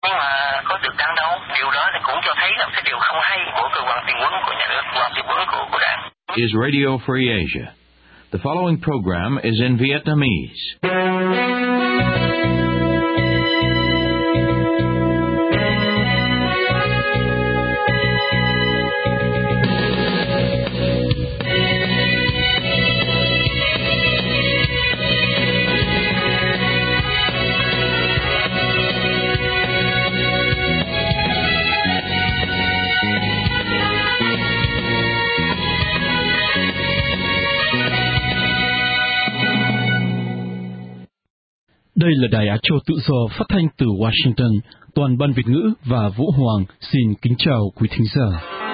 Nhưng mà có được đăng đâu, điều đó thì cũng cho thấy là cái điều không hay của cơ quan tuyên huấn của nhà nước, cơ quan tuyên huấn của đảng. Is Radio Free Asia. The following program is in Vietnamese. Đây là Đài Á Châu Tự Do phát thanh từ Washington. Toàn ban Việt ngữ và Vũ Hoàng xin kính chào quý thính giả.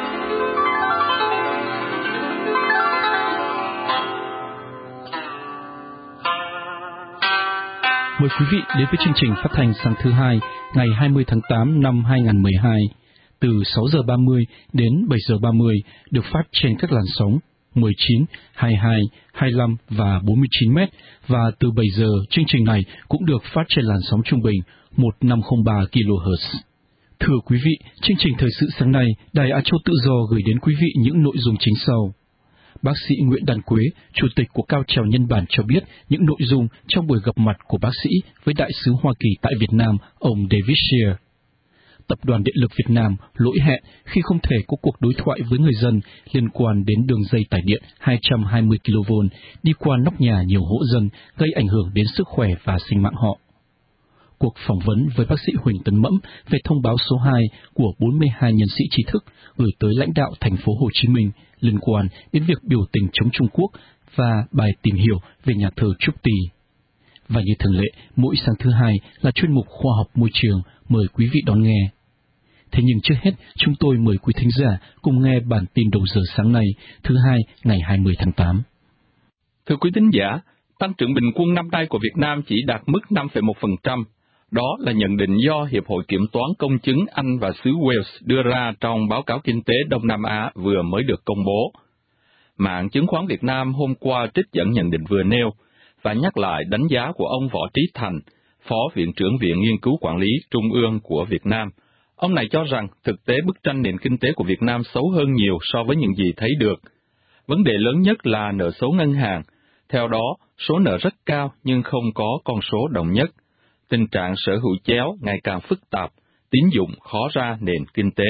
Mời quý vị đến với chương trình phát thanh sáng thứ hai, ngày 20 tháng 8 năm 2012, từ 6 giờ 30 đến 7 giờ 30, được phát trên các làn sóng 19, 22, 25 và 49 mét, và từ 7 giờ chương trình này cũng được phát trên làn sóng trung bình 1503 kHz. Thưa quý vị, chương trình thời sự sáng nay, Đài Á Châu Tự Do gửi đến quý vị những nội dung chính sau. Bác sĩ Nguyễn Đan Quế, Chủ tịch của Cao trào Nhân bản cho biết những nội dung trong buổi gặp mặt của bác sĩ với Đại sứ Hoa Kỳ tại Việt Nam, ông David Shear. Tập đoàn Điện lực Việt Nam lỗi hẹn khi không thể có cuộc đối thoại với người dân liên quan đến đường dây tải điện 220 kV đi qua nóc nhà nhiều hộ dân, gây ảnh hưởng đến sức khỏe và sinh mạng họ. Cuộc phỏng vấn với bác sĩ Huỳnh Tấn Mẫm về thông báo số 2 của 42 nhân sĩ trí thức gửi tới lãnh đạo thành phố Hồ Chí Minh liên quan đến việc biểu tình chống Trung Quốc và bài tìm hiểu về nhà thờ Trúc Tì. Và như thường lệ, mỗi sáng thứ hai là chuyên mục khoa học môi trường, mời quý vị đón nghe. Thế nhưng trước hết, chúng tôi mời quý thính giả cùng nghe bản tin đầu giờ sáng nay, thứ hai, ngày 20 tháng 8. Thưa quý thính giả, tăng trưởng bình quân năm nay của Việt Nam chỉ đạt mức 5,1%. Đó là nhận định do Hiệp hội Kiểm toán Công chứng Anh và xứ Wales đưa ra trong báo cáo kinh tế Đông Nam Á vừa mới được công bố. Mạng chứng khoán Việt Nam hôm qua trích dẫn nhận định vừa nêu và nhắc lại đánh giá của ông Võ Trí Thành, Phó Viện trưởng Viện Nghiên cứu Quản lý Trung ương của Việt Nam. Ông này cho rằng thực tế bức tranh nền kinh tế của Việt Nam xấu hơn nhiều so với những gì thấy được. Vấn đề lớn nhất là nợ xấu ngân hàng. Theo đó, số nợ rất cao nhưng không có con số đồng nhất. Tình trạng sở hữu chéo ngày càng phức tạp, tín dụng khó ra nền kinh tế.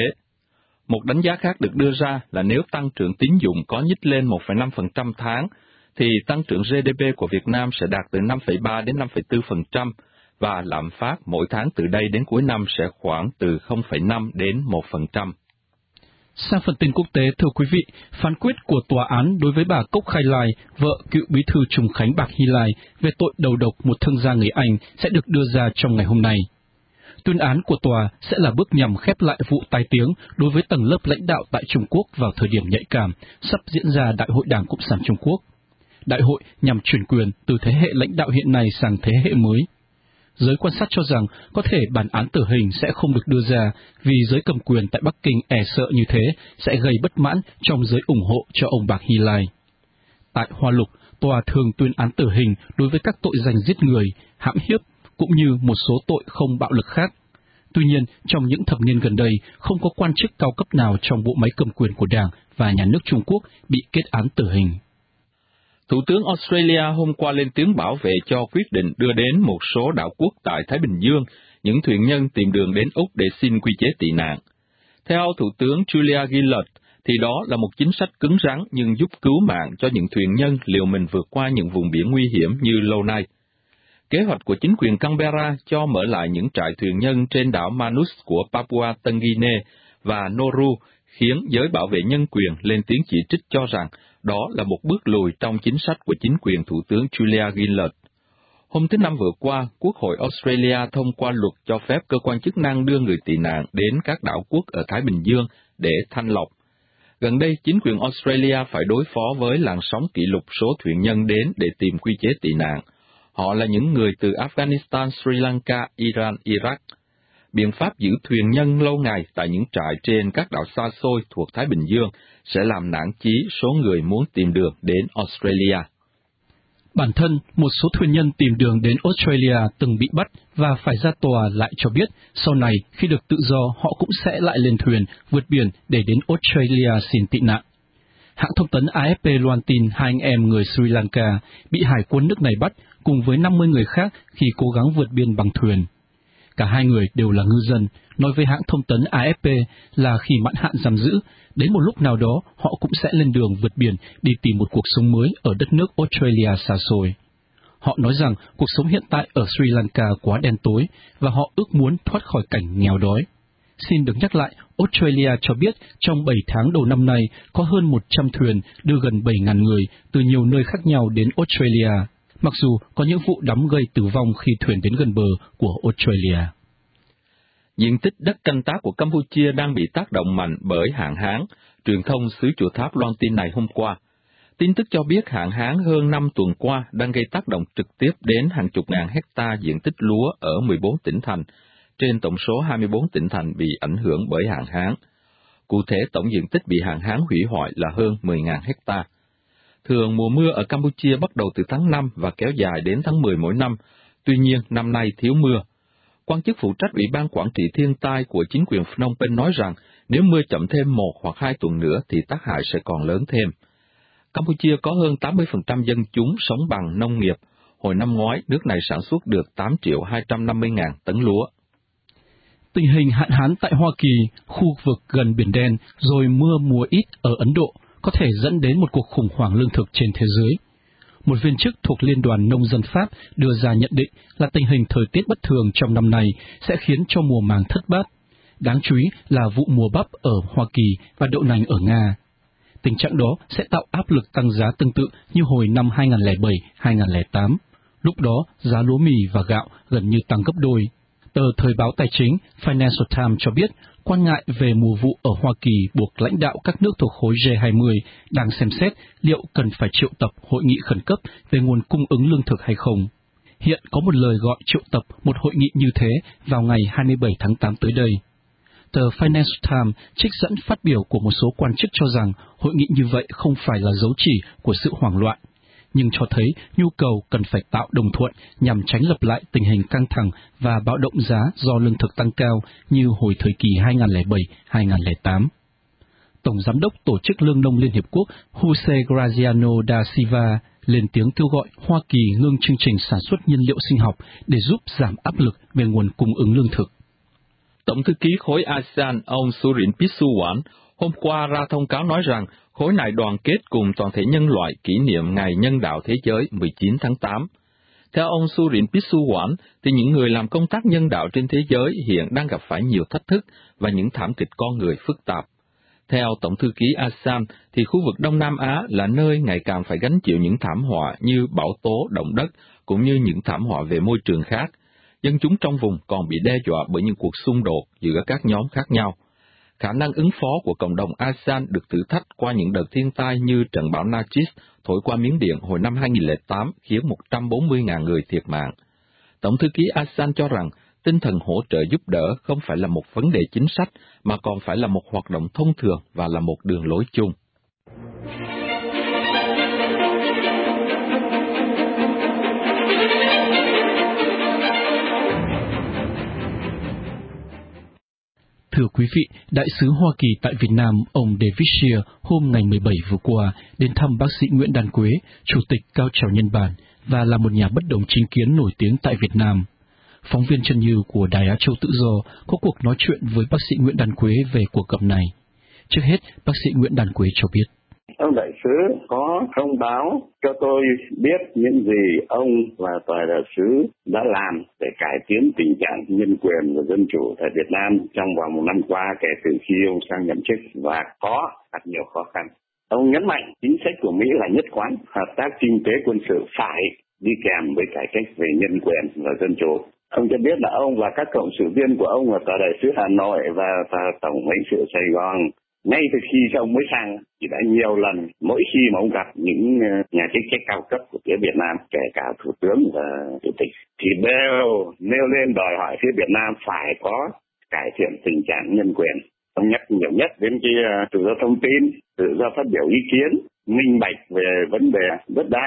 Một đánh giá khác được đưa ra là nếu tăng trưởng tín dụng có nhích lên 1,5% tháng, thì tăng trưởng GDP của Việt Nam sẽ đạt từ 5,3 đến 5,4%, và lạm phát mỗi tháng từ đây đến cuối năm sẽ khoảng từ 0,5 đến 1%. Sang phần tin quốc tế, thưa quý vị, phán quyết của tòa án đối với bà Cốc Khai Lai, vợ cựu bí thư Trùng Khánh Bạc Hy Lai, về tội đầu độc một thương gia người Anh sẽ được đưa ra trong ngày hôm nay. Tuyên án của tòa sẽ là bước nhằm khép lại vụ tai tiếng đối với tầng lớp lãnh đạo tại Trung Quốc vào thời điểm nhạy cảm, sắp diễn ra Đại hội Đảng Cộng sản Trung Quốc. Đại hội nhằm chuyển quyền từ thế hệ lãnh đạo hiện nay sang thế hệ mới. Giới quan sát cho rằng có thể bản án tử hình sẽ không được đưa ra vì giới cầm quyền tại Bắc Kinh e sợ như thế sẽ gây bất mãn trong giới ủng hộ cho ông Bạc Hy Lai. Tại Hoa Lục, tòa thường tuyên án tử hình đối với các tội danh giết người, hãm hiếp cũng như một số tội không bạo lực khác. Tuy nhiên, trong những thập niên gần đây, không có quan chức cao cấp nào trong bộ máy cầm quyền của Đảng và Nhà nước Trung Quốc bị kết án tử hình. Thủ tướng Australia hôm qua lên tiếng bảo vệ cho quyết định đưa đến một số đảo quốc tại Thái Bình Dương những thuyền nhân tìm đường đến Úc để xin quy chế tị nạn. Theo Thủ tướng Julia Gillard, thì đó là một chính sách cứng rắn nhưng giúp cứu mạng cho những thuyền nhân liều mình vượt qua những vùng biển nguy hiểm như lâu nay. Kế hoạch của chính quyền Canberra cho mở lại những trại thuyền nhân trên đảo Manus của Papua Tân Guinea và Nauru khiến giới bảo vệ nhân quyền lên tiếng chỉ trích cho rằng đó là một bước lùi trong chính sách của chính quyền Thủ tướng Julia Gillard. Hôm thứ Năm vừa qua, Quốc hội Australia thông qua luật cho phép cơ quan chức năng đưa người tị nạn đến các đảo quốc ở Thái Bình Dương để thanh lọc. Gần đây, chính quyền Australia phải đối phó với làn sóng kỷ lục số thuyền nhân đến để tìm quy chế tị nạn. Họ là những người từ Afghanistan, Sri Lanka, Iran, Iraq. Biện pháp giữ thuyền nhân lâu ngày tại những trại trên các đảo xa xôi thuộc Thái Bình Dương sẽ làm nản chí số người muốn tìm đường đến Australia. Bản thân, một số thuyền nhân tìm đường đến Australia từng bị bắt và phải ra tòa lại cho biết sau này khi được tự do họ cũng sẽ lại lên thuyền vượt biển để đến Australia xin tị nạn. Hãng thông tấn AFP loan tin hai anh em người Sri Lanka bị hải quân nước này bắt cùng với 50 người khác khi cố gắng vượt biên bằng thuyền. Cả hai người đều là ngư dân, nói với hãng thông tấn AFP là khi mãn hạn giam giữ, đến một lúc nào đó họ cũng sẽ lên đường vượt biển đi tìm một cuộc sống mới ở đất nước Australia xa xôi. Họ nói rằng cuộc sống hiện tại ở Sri Lanka quá đen tối và họ ước muốn thoát khỏi cảnh nghèo đói. Xin được nhắc lại, Australia cho biết trong 7 tháng đầu năm nay có hơn 100 thuyền đưa gần 7.000 người từ nhiều nơi khác nhau đến Australia, mặc dù có những vụ đắm gây tử vong khi thuyền đến gần bờ của Australia. Diện tích đất canh tác của Campuchia đang bị tác động mạnh bởi hạn hán, truyền thông xứ Chùa Tháp loan tin này hôm qua. Tin tức cho biết hạn hán hơn 5 tuần qua đang gây tác động trực tiếp đến hàng chục ngàn hecta diện tích lúa ở 14 tỉnh thành, trên tổng số 24 tỉnh thành bị ảnh hưởng bởi hạn hán. Cụ thể, tổng diện tích bị hạn hán hủy hoại là hơn 10.000 hecta. Thường mùa mưa ở Campuchia bắt đầu từ tháng 5 và kéo dài đến tháng 10 mỗi năm, tuy nhiên năm nay thiếu mưa. Quan chức phụ trách Ủy ban Quản trị Thiên tai của chính quyền Phnom Penh nói rằng nếu mưa chậm thêm 1 hoặc 2 tuần nữa thì tác hại sẽ còn lớn thêm. Campuchia có hơn 80% dân chúng sống bằng nông nghiệp. Hồi năm ngoái, nước này sản xuất được 8.250.000 tấn lúa. Tình hình hạn hán tại Hoa Kỳ, khu vực gần Biển Đen, rồi mưa mùa ít ở Ấn Độ có thể dẫn đến một cuộc khủng hoảng lương thực trên thế giới. Một viên chức thuộc Liên đoàn Nông dân Pháp đưa ra nhận định là tình hình thời tiết bất thường trong năm nay sẽ khiến cho mùa màng thất bát. Đáng chú ý là vụ mùa bắp ở Hoa Kỳ và đậu nành ở Nga. Tình trạng đó sẽ tạo áp lực tăng giá tương tự như hồi năm 2007-2008. Lúc đó, giá lúa mì và gạo gần như tăng gấp đôi. Tờ Thời báo Tài chính Financial Times cho biết, quan ngại về mùa vụ ở Hoa Kỳ buộc lãnh đạo các nước thuộc khối G20 đang xem xét liệu cần phải triệu tập hội nghị khẩn cấp về nguồn cung ứng lương thực hay không. Hiện có một lời gọi triệu tập một hội nghị như thế vào ngày 27 tháng 8 tới đây. Tờ Financial Times trích dẫn phát biểu của một số quan chức cho rằng hội nghị như vậy không phải là dấu chỉ của sự hoảng loạn, nhưng cho thấy nhu cầu cần phải tạo đồng thuận nhằm tránh lặp lại tình hình căng thẳng và bạo động giá do lương thực tăng cao như hồi thời kỳ 2007-2008. Tổng Giám đốc Tổ chức Lương nông Liên Hiệp Quốc Jose Graziano da Silva lên tiếng kêu gọi Hoa Kỳ ngưng chương trình sản xuất nhiên liệu sinh học để giúp giảm áp lực về nguồn cung ứng lương thực. Tổng thư ký khối ASEAN ông Surin Pitsuwan hôm qua ra thông cáo nói rằng khối này đoàn kết cùng toàn thể nhân loại kỷ niệm Ngày Nhân đạo Thế giới 19 tháng 8. Theo ông Surin Pitsuwan, thì những người làm công tác nhân đạo trên thế giới hiện đang gặp phải nhiều thách thức và những thảm kịch con người phức tạp. Theo Tổng thư ký ASEAN, thì khu vực Đông Nam Á là nơi ngày càng phải gánh chịu những thảm họa như bão tố, động đất, cũng như những thảm họa về môi trường khác. Dân chúng trong vùng còn bị đe dọa bởi những cuộc xung đột giữa các nhóm khác nhau. Khả năng ứng phó của cộng đồng ASEAN được thử thách qua những đợt thiên tai như trận bão Nargis thổi qua Miến Điện hồi năm 2008 khiến 140.000 người thiệt mạng. Tổng thư ký ASEAN cho rằng tinh thần hỗ trợ giúp đỡ không phải là một vấn đề chính sách mà còn phải là một hoạt động thông thường và là một đường lối chung. Thưa quý vị, Đại sứ Hoa Kỳ tại Việt Nam, ông David Shear, hôm ngày 17 vừa qua, đến thăm bác sĩ Nguyễn Đan Quế, Chủ tịch Cao trào Nhân bản, và là một nhà bất đồng chính kiến nổi tiếng tại Việt Nam. Phóng viên Trần Như của Đài Á Châu Tự Do có cuộc nói chuyện với bác sĩ Nguyễn Đan Quế về cuộc gặp này. Trước hết, bác sĩ Nguyễn Đan Quế cho biết. Ông đại sứ có thông báo cho tôi biết những gì ông và tòa đại sứ đã làm để cải tiến tình trạng nhân quyền và dân chủ tại Việt Nam trong vòng một năm qua kể từ khi ông sang nhậm chức và có gặp nhiều khó khăn. Ông nhấn mạnh chính sách của Mỹ là nhất quán, hợp tác kinh tế quân sự phải đi kèm với cải cách về nhân quyền và dân chủ. Ông cho biết là ông và các cộng sự viên của ông ở tòa đại sứ Hà Nội và tòa tổng lãnh sự Sài Gòn ngay từ khi ông mới sang thì đã nhiều lần, mỗi khi mà ông gặp những nhà chức trách cao cấp của phía Việt Nam, kể cả Thủ tướng và Chủ tịch, thì đều nêu lên đòi hỏi phía Việt Nam phải có cải thiện tình trạng nhân quyền. Ông nhắc nhiều nhất đến cái tự do thông tin, tự do phát biểu ý kiến, minh bạch về vấn đề đất đai,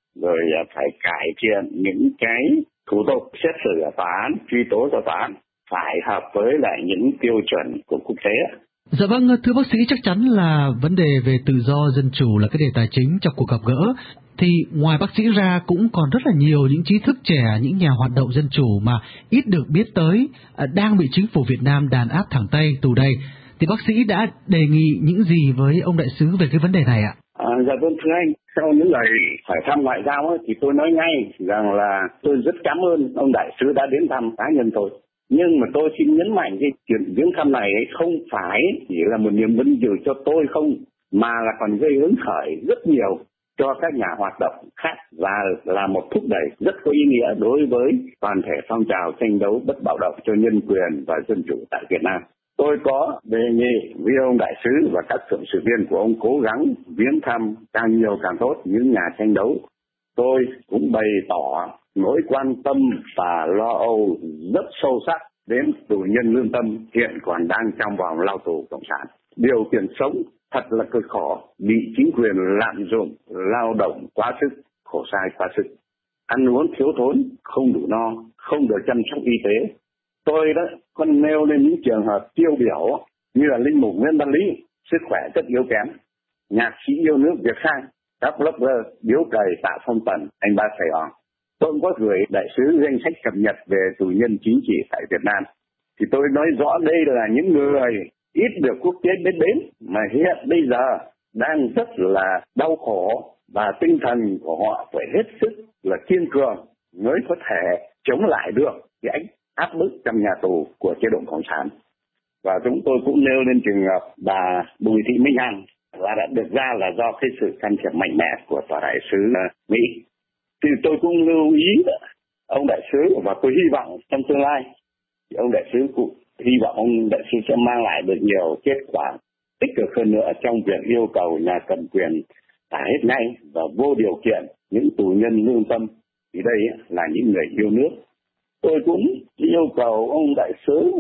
rồi phải cải thiện những cái thủ tục xét xử ở tòa án, truy tố cho tòa án phải hợp với lại những tiêu chuẩn của quốc tế. Dạ vâng, thưa bác sĩ, chắc chắn là vấn đề về tự do dân chủ là cái đề tài chính trong cuộc gặp gỡ. Thì ngoài bác sĩ ra cũng còn rất là nhiều những trí thức trẻ, những nhà hoạt động dân chủ mà ít được biết tới, đang bị chính phủ Việt Nam đàn áp thẳng tay tù đây. Thì bác sĩ đã đề nghị những gì với ông đại sứ về cái vấn đề này ạ? Dạ vâng, thưa anh, sau những lời hỏi thăm ngoại giao ấy, thì tôi nói ngay rằng là tôi rất cảm ơn ông đại sứ đã đến thăm cá nhân tôi. Nhưng mà tôi xin nhấn mạnh cái chuyện viếng thăm này ấy không phải chỉ là một niềm vinh dự cho tôi không, mà là còn gây hứng khởi rất nhiều cho các nhà hoạt động khác và là một thúc đẩy rất có ý nghĩa đối với toàn thể phong trào tranh đấu bất bạo động cho nhân quyền và dân chủ tại Việt Nam. Tôi có đề nghị với ông đại sứ và các thượng sự viên của ông cố gắng viếng thăm càng nhiều càng tốt những nhà tranh đấu. Tôi cũng bày tỏ nỗi quan tâm và lo âu rất sâu sắc đến tù nhân lương tâm hiện còn đang trong vòng lao tù cộng sản. Điều kiện sống thật là cực khổ, bị chính quyền lạm dụng, lao động quá sức, khổ sai quá sức, ăn uống thiếu thốn, không đủ no, không được chăm sóc y tế. Tôi đã còn nêu lên những trường hợp tiêu biểu như là linh mục Nguyễn Văn Lý, sức khỏe rất yếu kém, nhạc sĩ yêu nước Việt Khang, các blogger Điếu Cày, Tạ Phong Tần, anh Ba Sài Gòn. Tôi cũng có gửi đại sứ danh sách cập nhật về tù nhân chính trị tại Việt Nam. Thì tôi nói rõ đây là những người ít được quốc tế biết đến mà hiện bây giờ đang rất là đau khổ và tinh thần của họ phải hết sức là kiên cường mới có thể chống lại được cái ánh áp bức trong nhà tù của chế độ cộng sản. Và chúng tôi cũng nêu lên trường hợp bà Bùi Thị Minh Hằng và đã được ra là do cái sự can thiệp mạnh mẽ của tòa đại sứ Mỹ. Thì tôi cũng lưu ý ông đại sứ và tôi hy vọng trong tương lai ông đại sứ cũng hy vọng ông đại sứ sẽ mang lại được nhiều kết quả tích cực hơn nữa trong việc yêu cầu nhà cầm quyền thả hết ngay và vô điều kiện những tù nhân lương tâm. Thì đây là những người yêu nước. Tôi cũng yêu cầu ông đại sứ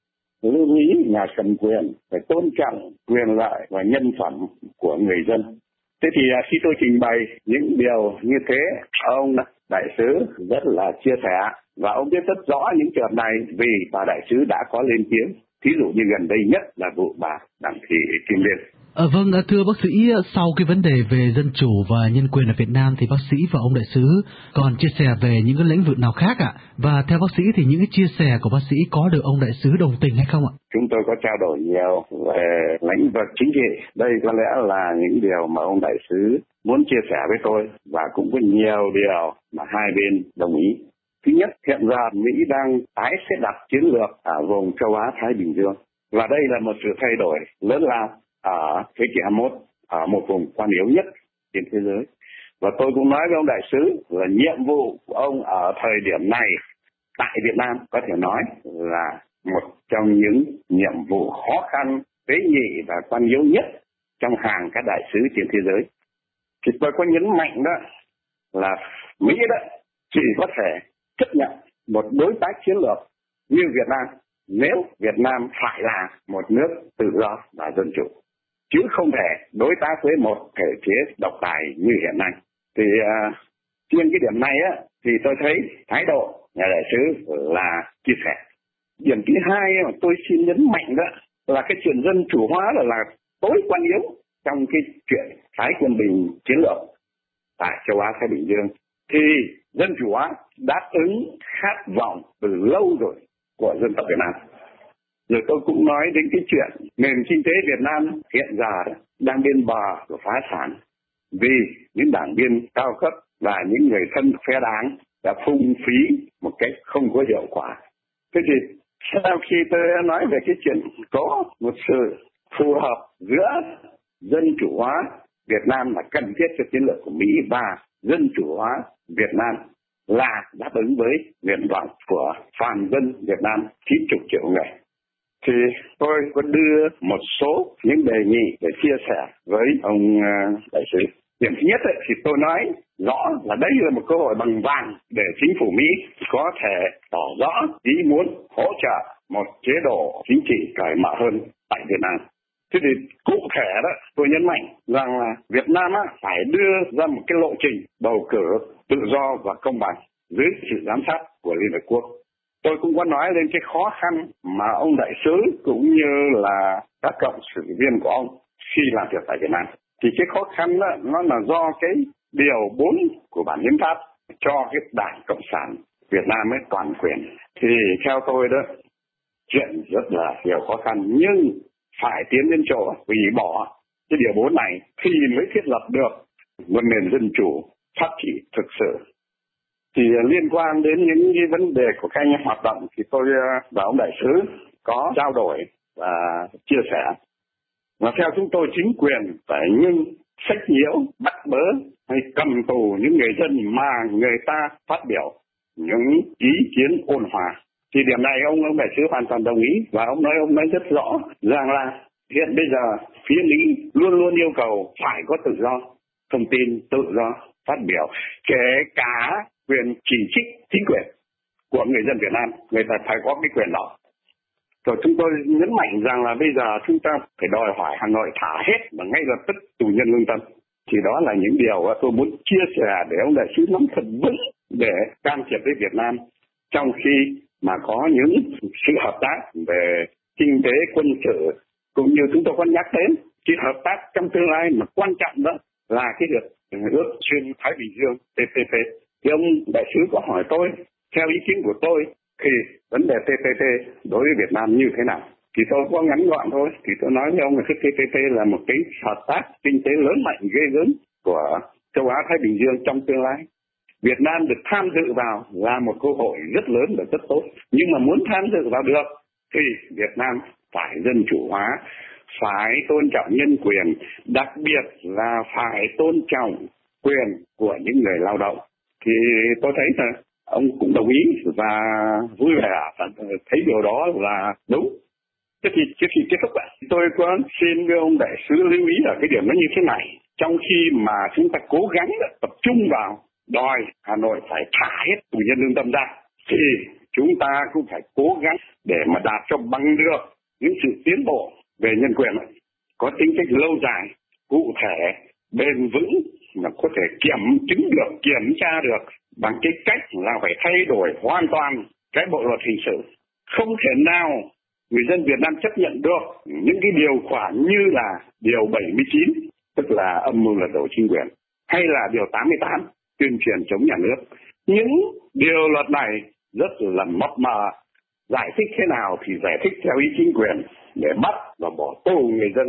lưu ý nhà cầm quyền phải tôn trọng quyền lợi và nhân phẩm của người dân. Thế thì khi tôi trình bày những điều như thế, ông đại sứ rất là chia sẻ và ông biết rất rõ những trường hợp này vì bà đại sứ đã có lên tiếng. Thí dụ như gần đây nhất là vụ bà Đặng Thị Kim Liên. Vâng, thưa bác sĩ, sau cái vấn đề về dân chủ và nhân quyền ở Việt Nam thì bác sĩ và ông đại sứ còn chia sẻ về những cái lĩnh vực nào khác ạ? Và theo bác sĩ thì những cái chia sẻ của bác sĩ có được ông đại sứ đồng tình hay không ạ? Chúng tôi có trao đổi nhiều về lĩnh vực chính trị. Đây có lẽ là những điều mà ông đại sứ muốn chia sẻ với tôi và cũng có nhiều điều mà hai bên đồng ý. Thứ nhất, hiện giờ Mỹ đang tái xếp đặt chiến lược ở vùng châu Á-Thái Bình Dương. Và đây là một sự thay đổi lớn lao ở thế kỷ 21, ở một vùng quan yếu nhất trên thế giới. Và tôi cũng nói với ông đại sứ là nhiệm vụ của ông ở thời điểm này tại Việt Nam có thể nói là một trong những nhiệm vụ khó khăn, tế nhị và quan yếu nhất trong hàng các đại sứ trên thế giới. Thì tôi có nhấn mạnh đó là Mỹ đó chỉ có thể chấp nhận một đối tác chiến lược như Việt Nam nếu Việt Nam phải là một nước tự do và dân chủ, chứ không thể đối tác với một thể chế độc tài như hiện nay. Thì trên cái điểm này á, thì tôi thấy thái độ nhà đại sứ là chia sẻ. Điểm thứ hai mà tôi xin nhấn mạnh đó là cái chuyện dân chủ hóa là tối quan yếu trong cái chuyện Thái Quân Bình chiến lược tại châu Á Thái Bình Dương. Thì dân chủ hóa đáp ứng khát vọng từ lâu rồi của dân tộc Việt Nam. Rồi tôi cũng nói đến cái chuyện nền kinh tế Việt Nam hiện giờ đang bên bờ của phá sản vì những đảng viên cao cấp và những người thân phe đảng đã phung phí một cách không có hiệu quả. Thế thì sau khi tôi nói về cái chuyện có một sự phù hợp giữa dân chủ hóa Việt Nam là cần thiết cho chiến lược của Mỹ và dân chủ hóa Việt Nam là đáp ứng với nguyện vọng của toàn dân Việt Nam 90 triệu người. Thì tôi có đưa một số những đề nghị để chia sẻ với ông đại sứ. Điểm thứ nhất thì tôi nói rõ là đây là một cơ hội bằng vàng để chính phủ Mỹ có thể tỏ rõ ý muốn hỗ trợ một chế độ chính trị cởi mở hơn tại Việt Nam. Thế thì cụ thể đó, tôi nhấn mạnh rằng là Việt Nam phải đưa ra một cái lộ trình bầu cử tự do và công bằng dưới sự giám sát của Liên Hợp Quốc. Tôi cũng có nói lên cái khó khăn mà ông đại sứ cũng như là các cộng sự viên của ông khi làm việc tại Việt Nam. Thì cái khó khăn đó, nó là do cái điều 4 của bản hiến pháp cho cái Đảng Cộng sản Việt Nam ấy toàn quyền. Thì theo tôi đó, chuyện rất là nhiều khó khăn, nhưng phải tiến đến chỗ hủy bỏ cái điều 4 này thì mới thiết lập được một nền dân chủ pháp trị thực sự. Thì liên quan đến những cái vấn đề của các anh hoạt động thì tôi và ông đại sứ có trao đổi và chia sẻ. Và theo chúng tôi, chính quyền phải ngưng sách nhiễu, bắt bớ hay cầm tù những người dân mà người ta phát biểu những ý kiến ôn hòa. Thì điểm này ông đại sứ hoàn toàn đồng ý, và ông nói rất rõ rằng là hiện bây giờ phía Mỹ luôn luôn yêu cầu phải có tự do thông tin, tự do phát biểu, kể cả quyền chỉ trích chính quyền của người dân Việt Nam, người ta phải có cái quyền đó. Rồi chúng tôi nhấn mạnh rằng là bây giờ chúng ta phải đòi hỏi Hà Nội thả hết và ngay lập tức tù nhân lương tâm. Thì đó là những điều tôi muốn chia sẻ để ông đại sứ nắm thật vững để can thiệp với Việt Nam, trong khi mà có những sự hợp tác về kinh tế, quân sự, cũng như chúng tôi có nhắc đến cái hợp tác trong tương lai mà quan trọng đó là cái việc ước xuyên Thái Bình Dương TPP. Thì ông đại sứ có hỏi tôi, theo ý kiến của tôi thì vấn đề TPP đối với Việt Nam như thế nào? Thì tôi có ngắn gọn thôi. Thì tôi nói với ông là cái TPP là một cái hợp tác kinh tế lớn mạnh ghê gớm của châu Á Thái Bình Dương trong tương lai. Việt Nam được tham dự vào là một cơ hội rất lớn và rất tốt. Nhưng mà muốn tham dự vào được thì Việt Nam phải dân chủ hóa, phải tôn trọng nhân quyền, đặc biệt là phải tôn trọng quyền của những người lao động. Thì tôi thấy là ông cũng đồng ý và vui vẻ và thấy điều đó là đúng. Trước khi kết thúc, tôi có xin với ông đại sứ lưu ý là cái điểm nó như thế này. Trong khi mà chúng ta cố gắng tập trung vào đòi Hà Nội phải thả hết tù nhân lương tâm ra, thì chúng ta cũng phải cố gắng để mà đạt cho bằng được những sự tiến bộ về nhân quyền có tính cách lâu dài, cụ thể, bền vững, mà có thể kiểm chứng được, kiểm tra được bằng cái cách là phải thay đổi hoàn toàn cái bộ luật hình sự. Không thể nào người dân Việt Nam chấp nhận được những cái điều khoản như là điều 79, tức là âm mưu lật đổ chính quyền, hay là điều 88, tuyên truyền chống nhà nước. Những điều luật này rất là mập mờ, giải thích thế nào thì giải thích theo ý chính quyền để bắt và bỏ tù người dân.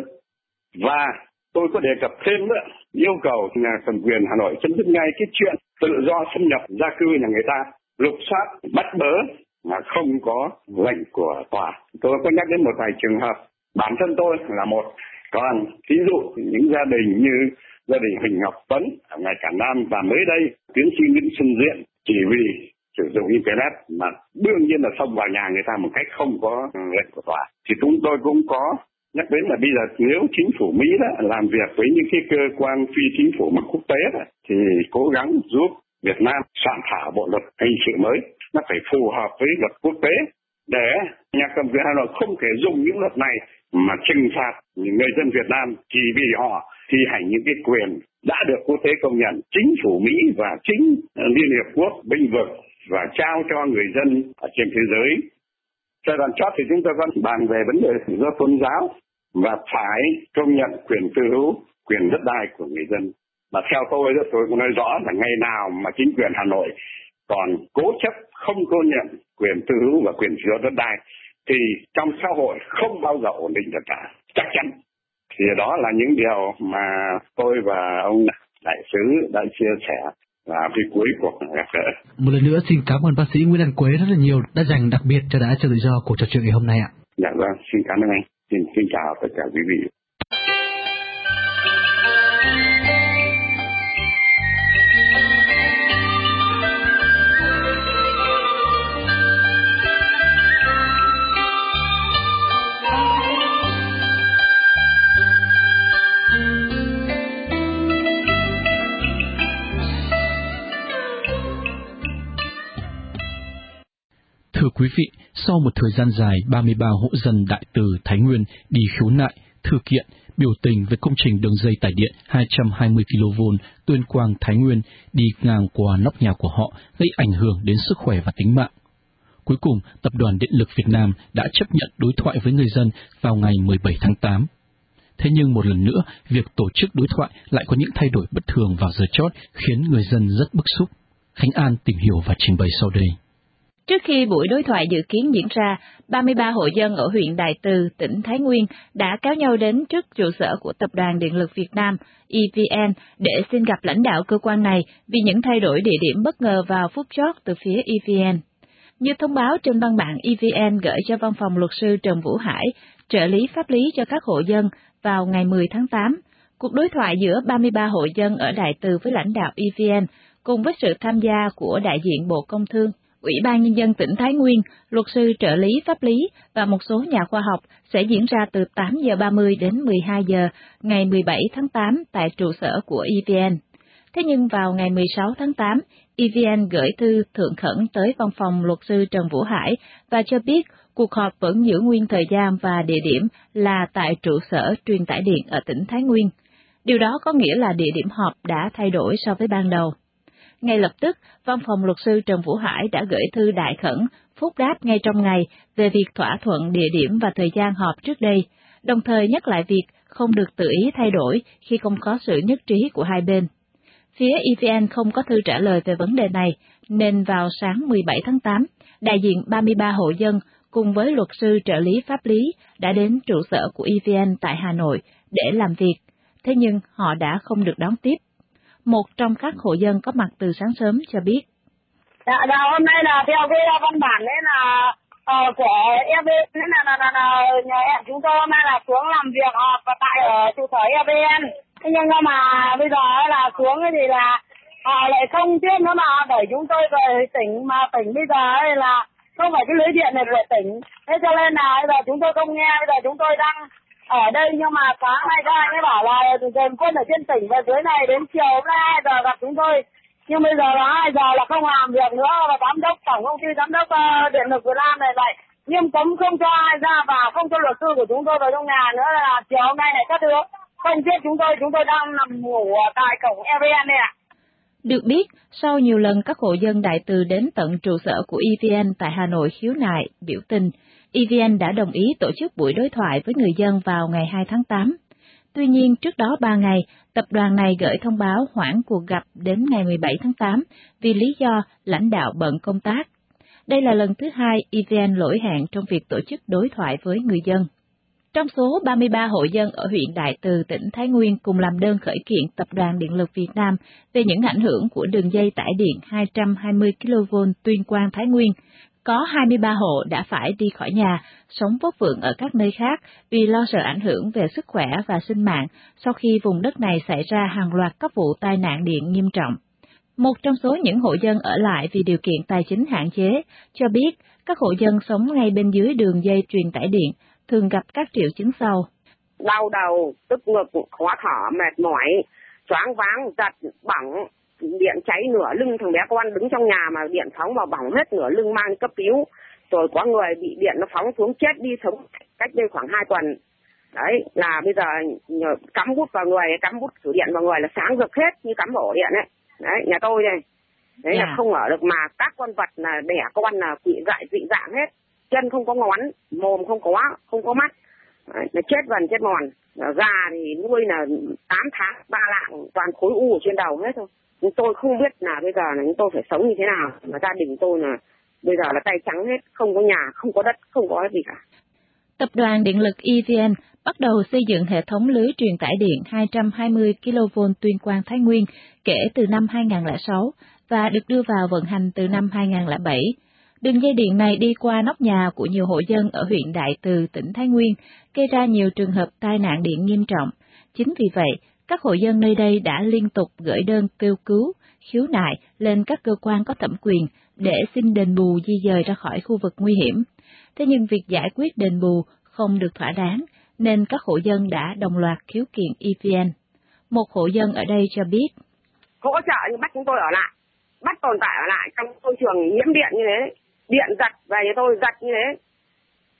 Và tôi có đề cập thêm nữa, yêu cầu nhà cầm quyền Hà Nội chấm dứt ngay cái chuyện tự do xâm nhập gia cư nhà người ta, lục soát, bắt bớ mà không có lệnh của tòa. Tôi có nhắc đến một vài trường hợp, bản thân tôi là một. Còn ví dụ những gia đình như gia đình Huỳnh Ngọc Tuấn ở ngoài Cản Nam, và mới đây tiến sĩ Nguyễn Xuân Diện chỉ vì sử dụng internet mà đương nhiên là xông vào nhà người ta một cách không có lệnh của tòa. Thì chúng tôi cũng có nhắc đến là bây giờ nếu chính phủ Mỹ đó làm việc với những cái cơ quan phi chính phủ mà quốc tế đó, thì cố gắng giúp Việt Nam soạn thảo bộ luật hình sự mới, nó phải phù hợp với luật quốc tế để nhà cầm quyền Hà Nội không thể dùng những luật này mà trừng phạt người dân Việt Nam chỉ vì họ thi hành những cái quyền đã được quốc tế công nhận, chính phủ Mỹ và chính Liên Hiệp Quốc bênh vực và trao cho người dân ở trên thế giới. Giai đoạn chót thì chúng ta vẫn bàn về vấn đề tự do tôn giáo và phải công nhận quyền tư hữu, quyền đất đai của người dân. Và theo tôi cũng nói rõ là ngày nào mà chính quyền Hà Nội còn cố chấp không công nhận quyền tư hữu và quyền sử dụng đất đai thì trong xã hội không bao giờ ổn định được cả, chắc chắn. Thì đó là những điều mà tôi và ông đại sứ đã chia sẻ vào phía cuối cuộc gặp gỡ. Một lần nữa xin cảm ơn bác sĩ Nguyễn Đăng Quế rất là nhiều đã dành đặc biệt cho Đài Tự Do cuộc trò chuyện ngày hôm nay ạ. Dạ vâng, xin cảm ơn anh. Xin chào tất cả quý vị. Thưa quý vị, sau một thời gian dài, 33 hộ dân Đại Từ, Thái Nguyên đi khiếu nại, thư kiện biểu tình về công trình đường dây tải điện 220 kV Tuyên Quang Thái Nguyên đi ngang qua nóc nhà của họ, gây ảnh hưởng đến sức khỏe và tính mạng. Cuối cùng, Tập đoàn Điện lực Việt Nam đã chấp nhận đối thoại với người dân vào ngày 17 tháng 8. Thế nhưng một lần nữa, việc tổ chức đối thoại lại có những thay đổi bất thường vào giờ chót khiến người dân rất bức xúc. Khánh An tìm hiểu và trình bày sau đây. Trước khi buổi đối thoại dự kiến diễn ra, 33 hộ dân ở huyện Đại Từ, tỉnh Thái Nguyên đã kéo nhau đến trước trụ sở của Tập đoàn Điện lực Việt Nam, EVN, để xin gặp lãnh đạo cơ quan này vì những thay đổi địa điểm bất ngờ vào phút chót từ phía EVN. Như thông báo trên văn bản EVN gửi cho văn phòng luật sư Trần Vũ Hải, trợ lý pháp lý cho các hộ dân vào ngày 10 tháng 8, cuộc đối thoại giữa 33 hộ dân ở Đại Từ với lãnh đạo EVN, cùng với sự tham gia của đại diện Bộ Công Thương, Ủy ban Nhân dân tỉnh Thái Nguyên, luật sư trợ lý pháp lý và một số nhà khoa học sẽ diễn ra từ 8 giờ 30 đến 12 giờ ngày 17 tháng 8 tại trụ sở của EVN. Thế nhưng vào ngày 16 tháng 8, EVN gửi thư thượng khẩn tới văn phòng luật sư Trần Vũ Hải và cho biết cuộc họp vẫn giữ nguyên thời gian và địa điểm là tại trụ sở truyền tải điện ở tỉnh Thái Nguyên. Điều đó có nghĩa là địa điểm họp đã thay đổi so với ban đầu. Ngay lập tức, văn phòng luật sư Trần Vũ Hải đã gửi thư đại khẩn, phúc đáp ngay trong ngày về việc thỏa thuận địa điểm và thời gian họp trước đây, đồng thời nhắc lại việc không được tự ý thay đổi khi không có sự nhất trí của hai bên. Phía EVN không có thư trả lời về vấn đề này, nên vào sáng 17 tháng 8, đại diện 33 hộ dân cùng với luật sư trợ lý pháp lý đã đến trụ sở của EVN tại Hà Nội để làm việc, thế nhưng họ đã không được đón tiếp. Một trong các hộ dân có mặt từ sáng sớm cho biết. Hôm nay là theo cái văn bản đấy là của EVN, thế là nhà em chúng tôi hôm nay là xuống làm việc họp tại trụ sở EVN. Thế nhưng mà bây giờ là xuống thì là họ lại không tiếp nữa mà đẩy chúng tôi về tỉnh, mà tỉnh bây giờ là không phải cái lưới điện này về tỉnh. Thế cho nên là bây giờ chúng tôi không nghe, bây giờ chúng tôi đang ở đây, nhưng mà sáng nay các anh ấy bảo là dồn quân ở trên tỉnh về dưới này đến chiều hôm nay 2 giờ gặp chúng tôi. Nhưng bây giờ là 2 giờ là không làm việc nữa, và giám đốc tổng công ty giám đốc Điện lực Việt Nam này lại nghiêm cấm không cho ai ra vào, không cho luật sư của chúng tôi vào trong nhà nữa, là chiều hôm nay này các đứa không chết chúng tôi đang nằm ngủ tại cổng EVN này ạ. Được biết, sau nhiều lần các hộ dân Đại Từ đến tận trụ sở của EVN tại Hà Nội khiếu nại, biểu tình, EVN đã đồng ý tổ chức buổi đối thoại với người dân vào ngày 2 tháng 8. Tuy nhiên, trước đó 3 ngày, tập đoàn này gửi thông báo hoãn cuộc gặp đến ngày 17 tháng 8 vì lý do lãnh đạo bận công tác. Đây là lần thứ 2 EVN lỗi hẹn trong việc tổ chức đối thoại với người dân. Trong số 33 hộ dân ở huyện Đại Từ, tỉnh Thái Nguyên cùng làm đơn khởi kiện Tập đoàn Điện lực Việt Nam về những ảnh hưởng của đường dây tải điện 220 kV Tuyên Quang Thái Nguyên, có 23 hộ đã phải đi khỏi nhà, sống vất vưởng ở các nơi khác vì lo sợ ảnh hưởng về sức khỏe và sinh mạng sau khi vùng đất này xảy ra hàng loạt các vụ tai nạn điện nghiêm trọng. Một trong số những hộ dân ở lại vì điều kiện tài chính hạn chế cho biết các hộ dân sống ngay bên dưới đường dây truyền tải điện thường gặp các triệu chứng sau. Đau đầu, tức ngực, khó thở, mệt mỏi, choáng váng, giật, bỏng, điện cháy nửa lưng, thằng bé con đứng trong nhà mà điện phóng vào bỏng hết nửa lưng, mang đi cấp cứu. Rồi có người bị điện nó phóng xuống chết đi sống cách đây khoảng 2 tuần. Đấy, là bây giờ cắm bút vào người, cắm bút thử điện vào người là sáng rực hết như cắm ổ điện ấy. Đấy, nhà tôi đây. Đấy là không ở được, mà các con vật là đẻ con là dị dạng hết. Chân không có ngón, mồm không có mắt. Đấy, là chết vần chết mòn. Gà thì nuôi là 8 tháng, 3 lạng, toàn khối u ở trên đầu hết thôi. Nhưng tôi không biết là bây giờ là chúng tôi phải sống như thế nào. Mà gia đình tôi là bây giờ là tay trắng hết, không có nhà, không có đất, không có gì cả. Tập đoàn Điện lực EVN bắt đầu xây dựng hệ thống lưới truyền tải điện 220 kV Tuyên Quang Thái Nguyên kể từ năm 2006 và được đưa vào vận hành từ năm 2007. Đường dây điện này đi qua nóc nhà của nhiều hộ dân ở huyện Đại Từ, tỉnh Thái Nguyên, gây ra nhiều trường hợp tai nạn điện nghiêm trọng. Chính vì vậy, các hộ dân nơi đây đã liên tục gửi đơn kêu cứu, khiếu nại lên các cơ quan có thẩm quyền để xin đền bù di dời ra khỏi khu vực nguy hiểm. Thế nhưng việc giải quyết đền bù không được thỏa đáng, nên các hộ dân đã đồng loạt khiếu kiện EVN. Một hộ dân ở đây cho biết. Hỗ trợ nhưng bắt chúng tôi ở lại, bắt tồn tại ở lại trong môi trường nhiễm điện như thế, điện giật về nhà tôi giật như thế.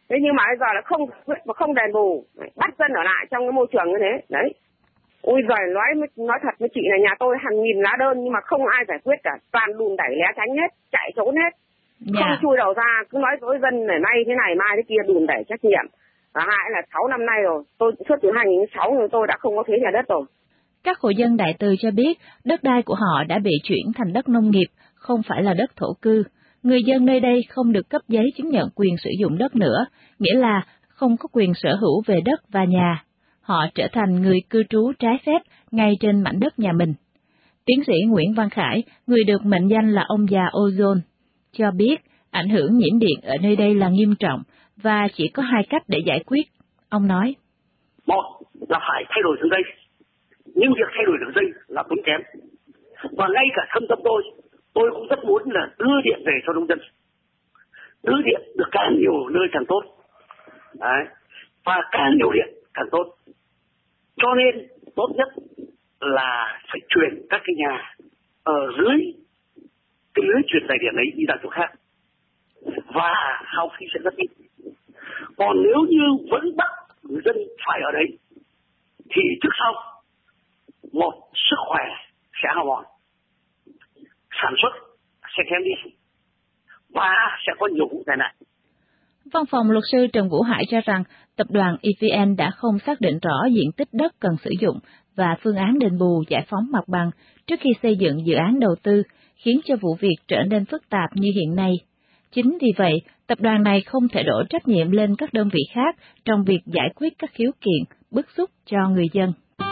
Thế nhưng mà bây giờ là không quyết và không đền bù, bắt dân ở lại trong cái môi trường như thế. Đấy. Ôi giời, nói thật với chị là nhà tôi hàng nghìn lá đơn nhưng mà không ai giải quyết cả, toàn đùn đẩy né tránh hết, chạy trốn hết. Không chui đầu ra, cứ nói với dân này nay thế này mai thế kia, đùn đẩy trách nhiệm. Và hại là 6 năm nay rồi, tôi suốt từ 2006 rồi tôi đã không có thuế nhà đất rồi. Các hộ dân Đại Từ cho biết đất đai của họ đã bị chuyển thành đất nông nghiệp, không phải là đất thổ cư. Người dân nơi đây không được cấp giấy chứng nhận quyền sử dụng đất nữa, nghĩa là không có quyền sở hữu về đất và nhà. Họ trở thành người cư trú trái phép ngay trên mảnh đất nhà mình. Tiến sĩ Nguyễn Văn Khải, người được mệnh danh là ông già ozone, cho biết ảnh hưởng nhiễm điện ở nơi đây là nghiêm trọng và chỉ có 2 cách để giải quyết. Ông nói: Một là phải thay đổi đường dây, nhưng việc thay đổi đường dây là tốn kém. Và ngay cả thâm tâm tôi cũng rất muốn là đưa điện về cho nông dân. Đưa điện được càng nhiều nơi càng tốt. Đấy. Và càng nhiều điện càng tốt. Cho nên tốt nhất là phải chuyển các cái nhà ở dưới cái lưới truyền tải điện ấy đi ra chỗ khác. Và hao phí sẽ rất ít. Còn nếu như vẫn bắt người dân phải ở đấy thì trước sau một, sức khỏe sẽ hao mòn, sản xuất sẽ kém đi và sẽ có nhiều vụ tai nạn. Văn phòng luật sư Trần Vũ Hải cho rằng tập đoàn EVN đã không xác định rõ diện tích đất cần sử dụng và phương án đền bù giải phóng mặt bằng trước khi xây dựng dự án đầu tư, khiến cho vụ việc trở nên phức tạp như hiện nay. Chính vì vậy, tập đoàn này không thể đổ trách nhiệm lên các đơn vị khác trong việc giải quyết các khiếu kiện, bức xúc cho người dân.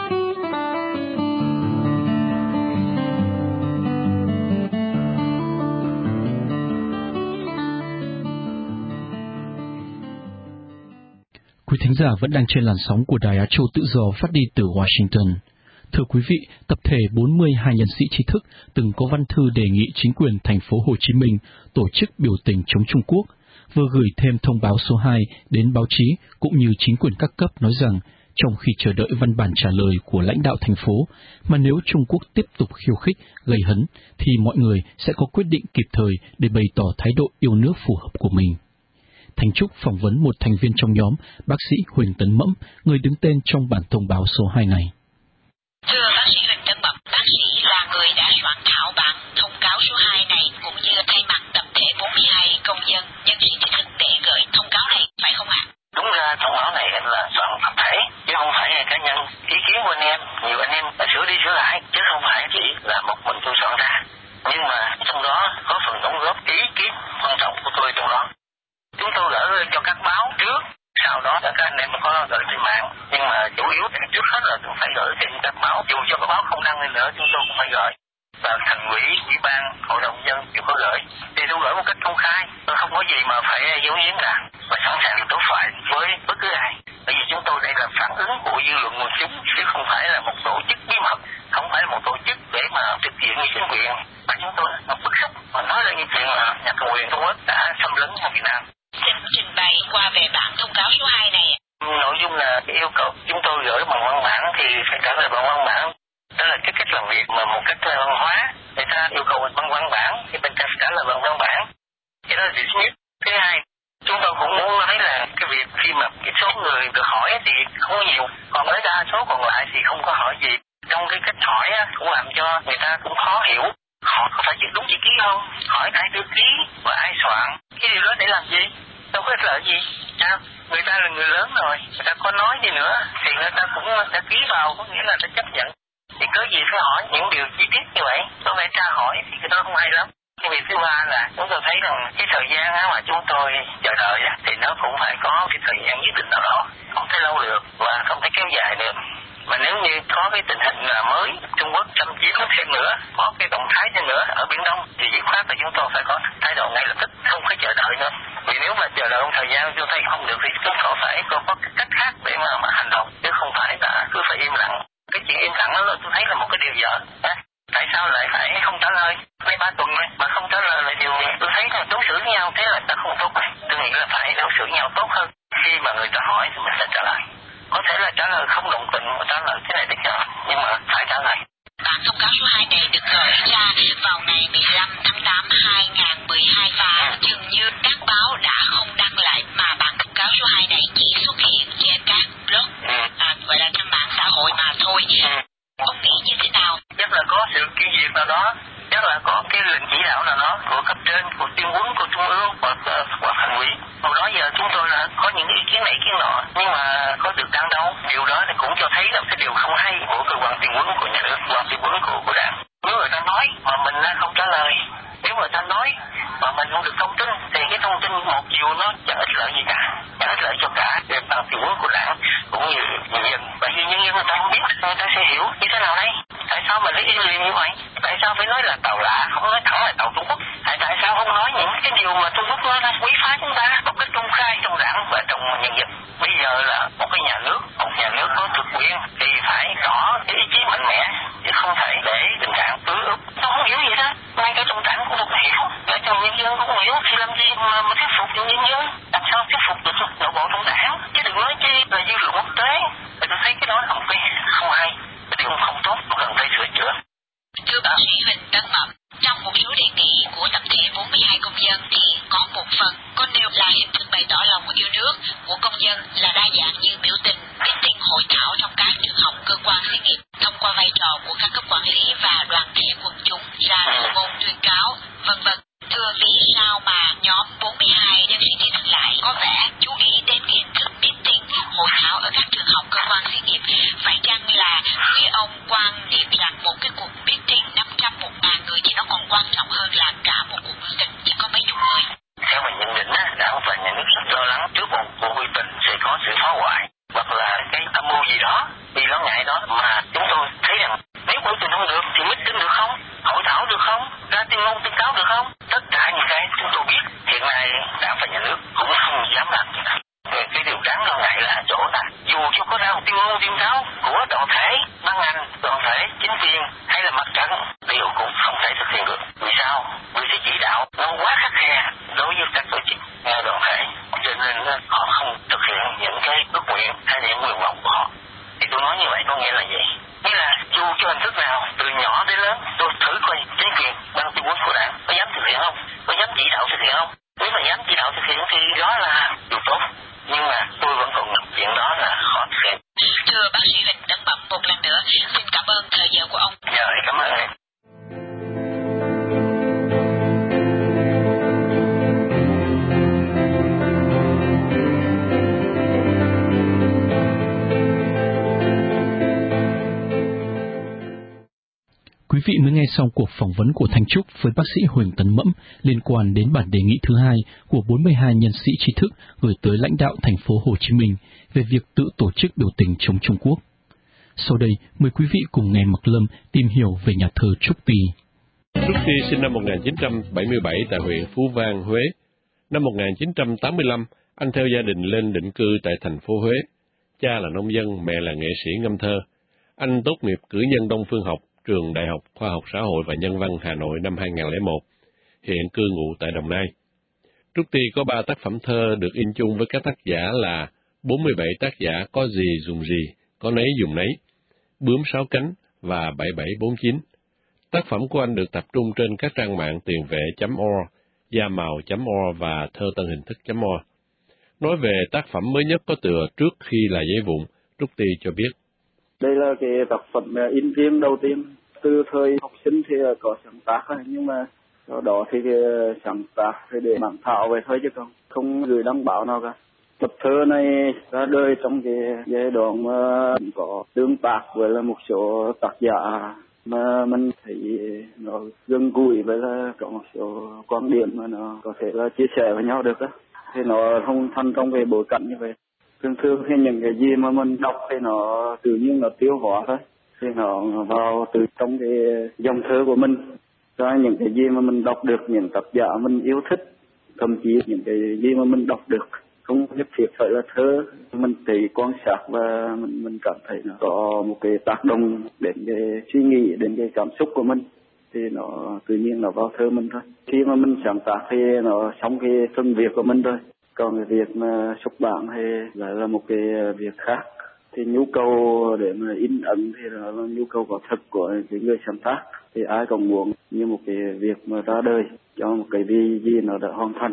Quý thính giả vẫn đang trên làn sóng của Đài Á Châu Tự Do phát đi từ Washington. Thưa quý vị, tập thể 42 nhân sĩ trí thức từng có văn thư đề nghị chính quyền thành phố Hồ Chí Minh tổ chức biểu tình chống Trung Quốc, vừa gửi thêm thông báo số 2 đến báo chí cũng như chính quyền các cấp nói rằng trong khi chờ đợi văn bản trả lời của lãnh đạo thành phố, mà nếu Trung Quốc tiếp tục khiêu khích, gây hấn, thì mọi người sẽ có quyết định kịp thời để bày tỏ thái độ yêu nước phù hợp của mình. Thành Trúc phỏng vấn một thành viên trong nhóm, bác sĩ Huỳnh Tấn Mẫm, người đứng tên trong bản thông báo số 2 này. Thưa bác sĩ Huỳnh Tấn Mẫm, bác sĩ là người đã soạn thảo bản thông cáo số 2 này, cũng như thay mặt tập thể 42 công dân nhân sĩ trí thức để gửi thông cáo này, phải không ạ? Đúng ra thông báo này là soạn tập thể, chứ không phải là cá nhân. Ý kiến của anh em, nhiều anh em đã sửa đi sửa lại, chứ không phải chỉ là một mình tôi soạn ra. Nhưng mà trong đó có phần đóng góp ý kiến quan trọng của tôi trong đó. Chúng tôi gửi cho các báo trước, sau đó các anh em có gửi trên mạng. Nhưng mà chủ yếu thì trước hết là tôi phải gửi trên các báo. Dù cho các báo không đăng lên nữa, chúng tôi cũng phải gửi. Và thành ủy, ủy ban, hội đồng dân đều có gửi. Thì tôi gửi một cách công khai, tôi không có gì mà phải giấu giếm cả. Và sẵn sàng đối thoại với bất cứ ai. Bởi vì chúng tôi đây là phản ứng của dư luận quần chúng, chứ không phải là một tổ chức bí mật, không phải là một tổ chức để mà thực hiện như chính quyền. Và chúng tôi bức xúc và nói lên những chuyện là nhà cầm quyền Trung Quốc đã xâm lấn vào Việt Nam. Xin trình bày qua về bản thông cáo số 2 này. Nội dung là yêu cầu chúng tôi gửi bằng văn bản thì phải trả lời bằng văn bản. Đó là cái cách làm việc mà một cách văn hóa. Người ta yêu cầu bằng văn bản thì mình phải trả lời bằng văn bản. Cái đó là điều nhất. Thứ hai, chúng tôi cũng muốn nói là cái việc khi mà cái số người được hỏi thì không nhiều, còn với đa số còn lại thì không có hỏi gì. Trong cái cách hỏi cũng làm cho người ta cũng khó hiểu. Họ có phải chữ đúng chữ ký không? Hỏi ai đưa ký và ai soạn? Cái điều đó để làm gì? Đâu có ích lợi gì? Người ta là người lớn rồi, người ta có nói gì nữa thì người ta cũng đã ký vào, có nghĩa là đã chấp nhận. Thì có gì phải hỏi những điều chi tiết như vậy? Tôi phải tra hỏi thì cái đó không hay lắm. Cái việc thứ ba là chúng tôi thấy rằng cái thời gian mà chúng tôi chờ đợi thì nó cũng phải có cái thời gian nhất định nào đó, không thể lâu được và không thể kéo dài được. Mà nếu như có cái tình hình mới Trung Quốc xâm chiếm thêm nữa, có cái động thái thêm nữa ở Biển Đông thì dứt khoát là chúng tôi phải có thái độ ngay lập tức, không phải chờ đợi nữa. Vì nếu mà chờ đợi một thời gian chúng tôi không được thì chúng tôi phải có cái cách khác để mà hành động, chứ không phải là cứ phải im lặng. Cái chuyện im lặng đó là tôi thấy là một cái điều dở. Tại sao lại phải không trả lời? Mấy 3 tuần rồi mà không trả lời là điều tôi thấy là đối xử với nhau thế là ta không tốt. Tôi nghĩ là phải đối xử với nhau tốt hơn. Khi mà người ta hỏi thì mình sẽ trả lời. Có thể là trả lời không đồng tình mà trả lời thế này thế kia, nhưng mà phải trả lời. Bản thông cáo số 2 này được gửi ra vào ngày 15 tháng 8 2012 và dường như các báo đã không đăng lại mà bản cáo số 2 này chỉ xuất hiện trên các blog, gọi là trang mạng xã hội mà thôi. Ông nghĩ như thế nào? Chắc là có sự ký duyệt nào đó, chắc là có cái lệnh chỉ đạo nào đó của cấp trên, của tuyên huấn, của trung ương hoặc thành ủy. Hồi đó giờ chúng tôi là có những ý kiến này ý kiến nọ, nhưng mà có được đắn đâu. Điều đó thì cũng cho thấy là cái điều không hay của cơ quan tuyên huấn của nhà nước, cơ quan tuyên huấn của đảng. Nếu người ta nói mà mình không trả lời, nếu người ta nói mà mình không được thông tin, thì cái thông tin một chiều nó chẳng ích lợi gì cả, chẳng ích lợi cho cả về ban tuyên huấn của đảng cũng như nhân dân. Bởi vì nhân dân người ta không biết, người ta sẽ hiểu như thế nào đây? Tại sao mà lấy ý liền như vậy? Tại sao phải nói là tàu lạ, không nói thẳng là tàu Trung Quốc? Tại sao không nói những cái điều mà Trung Quốc nói là quấy phá chúng ta một cách công khai trong đảng và trong nhân dân? Bây giờ là một cái nhà nước có thực quyền thì phải rõ cái ý chí mạnh mẽ, chứ không thể để tình trạng cứ ức. Tôi không hiểu gì đó, ngay cả trong đảng cũng không hiểu, ở trong nhân dân cũng không hiểu, thì làm gì mà thuyết phục được nhân dân? Làm sao thuyết phục được nội bộ trong đảng? Chứ đừng nói chi là dư luận quốc tế. Tôi thấy cái đó không hay, cái điều không tốt, cần phải sửa chữa. Thưa bác sĩ Huỳnh Tấn Mậm, trong một số đề nghị của tập thể 42 công dân thì có một phần có nêu là hình thức bày tỏ lòng yêu nước của công dân là đa dạng như biểu tình, meeting, hội thảo trong các trường học, cơ quan xí nghiệp, thông qua vai trò của các cấp quản lý và đoàn thể quần chúng ra lời ngôn tuyên cáo, v.v. Thưa, vì sao mà nhóm 42 nhân sĩ đi thức lại có vẻ chú ý đến hình thức meeting, hội thảo ở các trường học, cơ quan xí nghiệp? Phải chăng là vì ông quan niệm rằng một cái cuộc meeting 500, 1.000 người thì nó còn quan trọng hơn là cả một cuộc biểu tình chỉ có mấy chục người? Theo mình nhận định, đảng và nhà nước rất lo lắng trước một cuộc biểu tình sẽ có sự phá hoại hoặc là cái âm mưu gì đó. Vì lo ngại đó mà chúng tôi thấy rằng nếu biểu tình không được thì meeting được không? Hội thảo được không? Ra tuyên ngôn tuyên cáo được không? Tất cả những cái chúng tôi biết hiện nay đảng và nhà nước cũng không dám làm gì cả. Cái điều đáng lo ngại là chỗ là dù cho có ra một tuyên ngôn tuyên cáo của đoàn thể, ban ngành, đoàn thể, chính quyền hay là mặt trận, đều cũng không thể thực hiện được. Vì sao? Vì sự chỉ đạo nó quá khắt khe đối với các tổ chức đoàn thể, cho nên họ không thực hiện những cái ước nguyện hay những nguyện vọng của họ. Thì tôi nói như vậy có nghĩa là gì? Nghĩa là dù cho hình thức nào từ nhỏ đến lớn, tôi thử coi chính quyền ban tuyên huấn của đảng có dám thực hiện không, có dám chỉ đạo thực hiện không. Nếu mà dám chỉ đạo thực hiện thì đó là điều tốt, nhưng mà tôi vẫn còn gặp chuyện đó là khó thực hiện. Thưa bác sĩ Huỳnh Tấn Mậm, một lần nữa xin cảm ơn thời giờ của ông. Dạ, cảm ơn em. Quý vị mới nghe xong cuộc phỏng vấn của Thanh Trúc với bác sĩ Huỳnh Tấn Mẫm liên quan đến bản đề nghị thứ hai của 42 nhân sĩ trí thức gửi tới lãnh đạo thành phố Hồ Chí Minh về việc tự tổ chức biểu tình chống Trung Quốc. Sau đây, mời quý vị cùng nghe Mặc Lâm tìm hiểu về nhà thơ Trúc Tì. Trúc Tì sinh năm 1977 tại huyện Phú Vang, Huế. Năm 1985, anh theo gia đình lên định cư tại thành phố Huế. Cha là nông dân, mẹ là nghệ sĩ ngâm thơ. Anh tốt nghiệp cử nhân Đông Phương học, Trường Đại học Khoa học Xã hội và Nhân văn Hà Nội năm 2001, hiện cư ngụ tại Đồng Nai. Trúc Tì có 3 tác phẩm thơ được in chung với các tác giả là 47 tác giả có gì dùng gì, có nấy dùng nấy, Bướm sáu cánh và 7749. Tác phẩm của anh được tập trung trên các trang mạng tiền vệ.org, damao.org và thơ tân hình thức.org. Nói về tác phẩm mới nhất có tựa Trước khi là giấy vụn, Trúc Tì cho biết. Đây là cái tác phẩm in riêng đầu tiên. Từ thời học sinh thì có sáng tác, nhưng mà sau đó thì sáng tác thì để bản thảo về thôi chứ không gửi đăng báo nào cả. Tập thơ này ra đời trong cái giai đoạn mà có tương tác với là một số tác giả mà mình thấy nó gần gũi với là có một số quan điểm mà nó có thể là chia sẻ với nhau được á. Thì nó không thành trong cái bối cảnh như vậy. Thường thì những cái gì mà mình đọc thì nó tự nhiên nó tiêu hóa thôi, thì nó vào từ trong cái dòng thơ của mình. Cho những cái gì mà mình đọc được, những tác giả mình yêu thích, thậm chí những cái gì mà mình đọc được không nhất thiết phải là thơ, mình thấy quan sát và mình cảm thấy nó có một cái tác động đến cái suy nghĩ, đến cái cảm xúc của mình, thì nó tự nhiên nó vào thơ mình thôi. Khi mà mình sáng tác thì nó xong cái phần việc của mình thôi. Còn cái việc mà xuất bản thì lại là một cái việc khác. Thì nhu cầu để mà in ấn thì đó là nhu cầu có thật của cái người sáng tác. Thì ai cũng muốn như một cái việc mà ra đời cho một cái gì nó đã hoàn thành.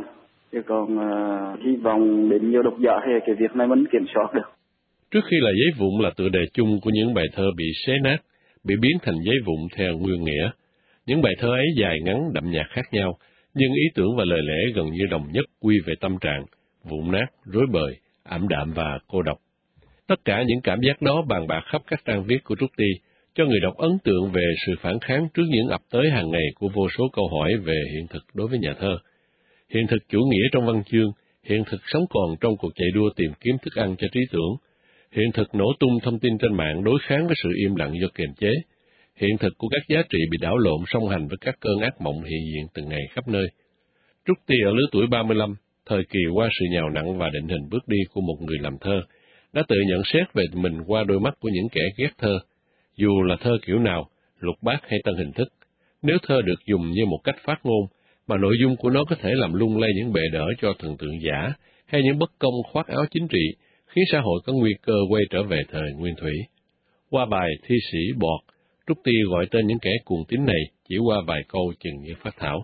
Chứ còn hy vọng đến nhiều độc giả thì cái việc này vẫn kiểm soát được. Trước khi là giấy vụn là tựa đề chung của những bài thơ bị xé nát, bị biến thành giấy vụn theo nguyên nghĩa. Những bài thơ ấy dài ngắn đậm nhạt khác nhau, nhưng ý tưởng và lời lẽ gần như đồng nhất quy về tâm trạng, vụn nát, rối bời, ảm đạm và cô độc. Tất cả những cảm giác đó bàn bạc khắp các trang viết của Trúc Ti, cho người đọc ấn tượng về sự phản kháng trước những ập tới hàng ngày của vô số câu hỏi về hiện thực đối với nhà thơ. Hiện thực chủ nghĩa trong văn chương, hiện thực sống còn trong cuộc chạy đua tìm kiếm thức ăn cho trí tưởng, hiện thực nổ tung thông tin trên mạng đối kháng với sự im lặng do kiềm chế, hiện thực của các giá trị bị đảo lộn song hành với các cơn ác mộng hiện diện từng ngày khắp nơi. Trúc Ti ở lứa tuổi 35, thời kỳ qua sự nhào nặn và định hình bước đi của một người làm thơ, đã tự nhận xét về mình qua đôi mắt của những kẻ ghét thơ. Dù là thơ kiểu nào, lục bát hay tân hình thức, nếu thơ được dùng như một cách phát ngôn, mà nội dung của nó có thể làm lung lay những bệ đỡ cho thần tượng giả, hay những bất công khoác áo chính trị, khiến xã hội có nguy cơ quay trở về thời nguyên thủy. Qua bài Thi sĩ Bọt, Trúc Ti gọi tên những kẻ cuồng tín này chỉ qua vài câu chừng như phát thảo.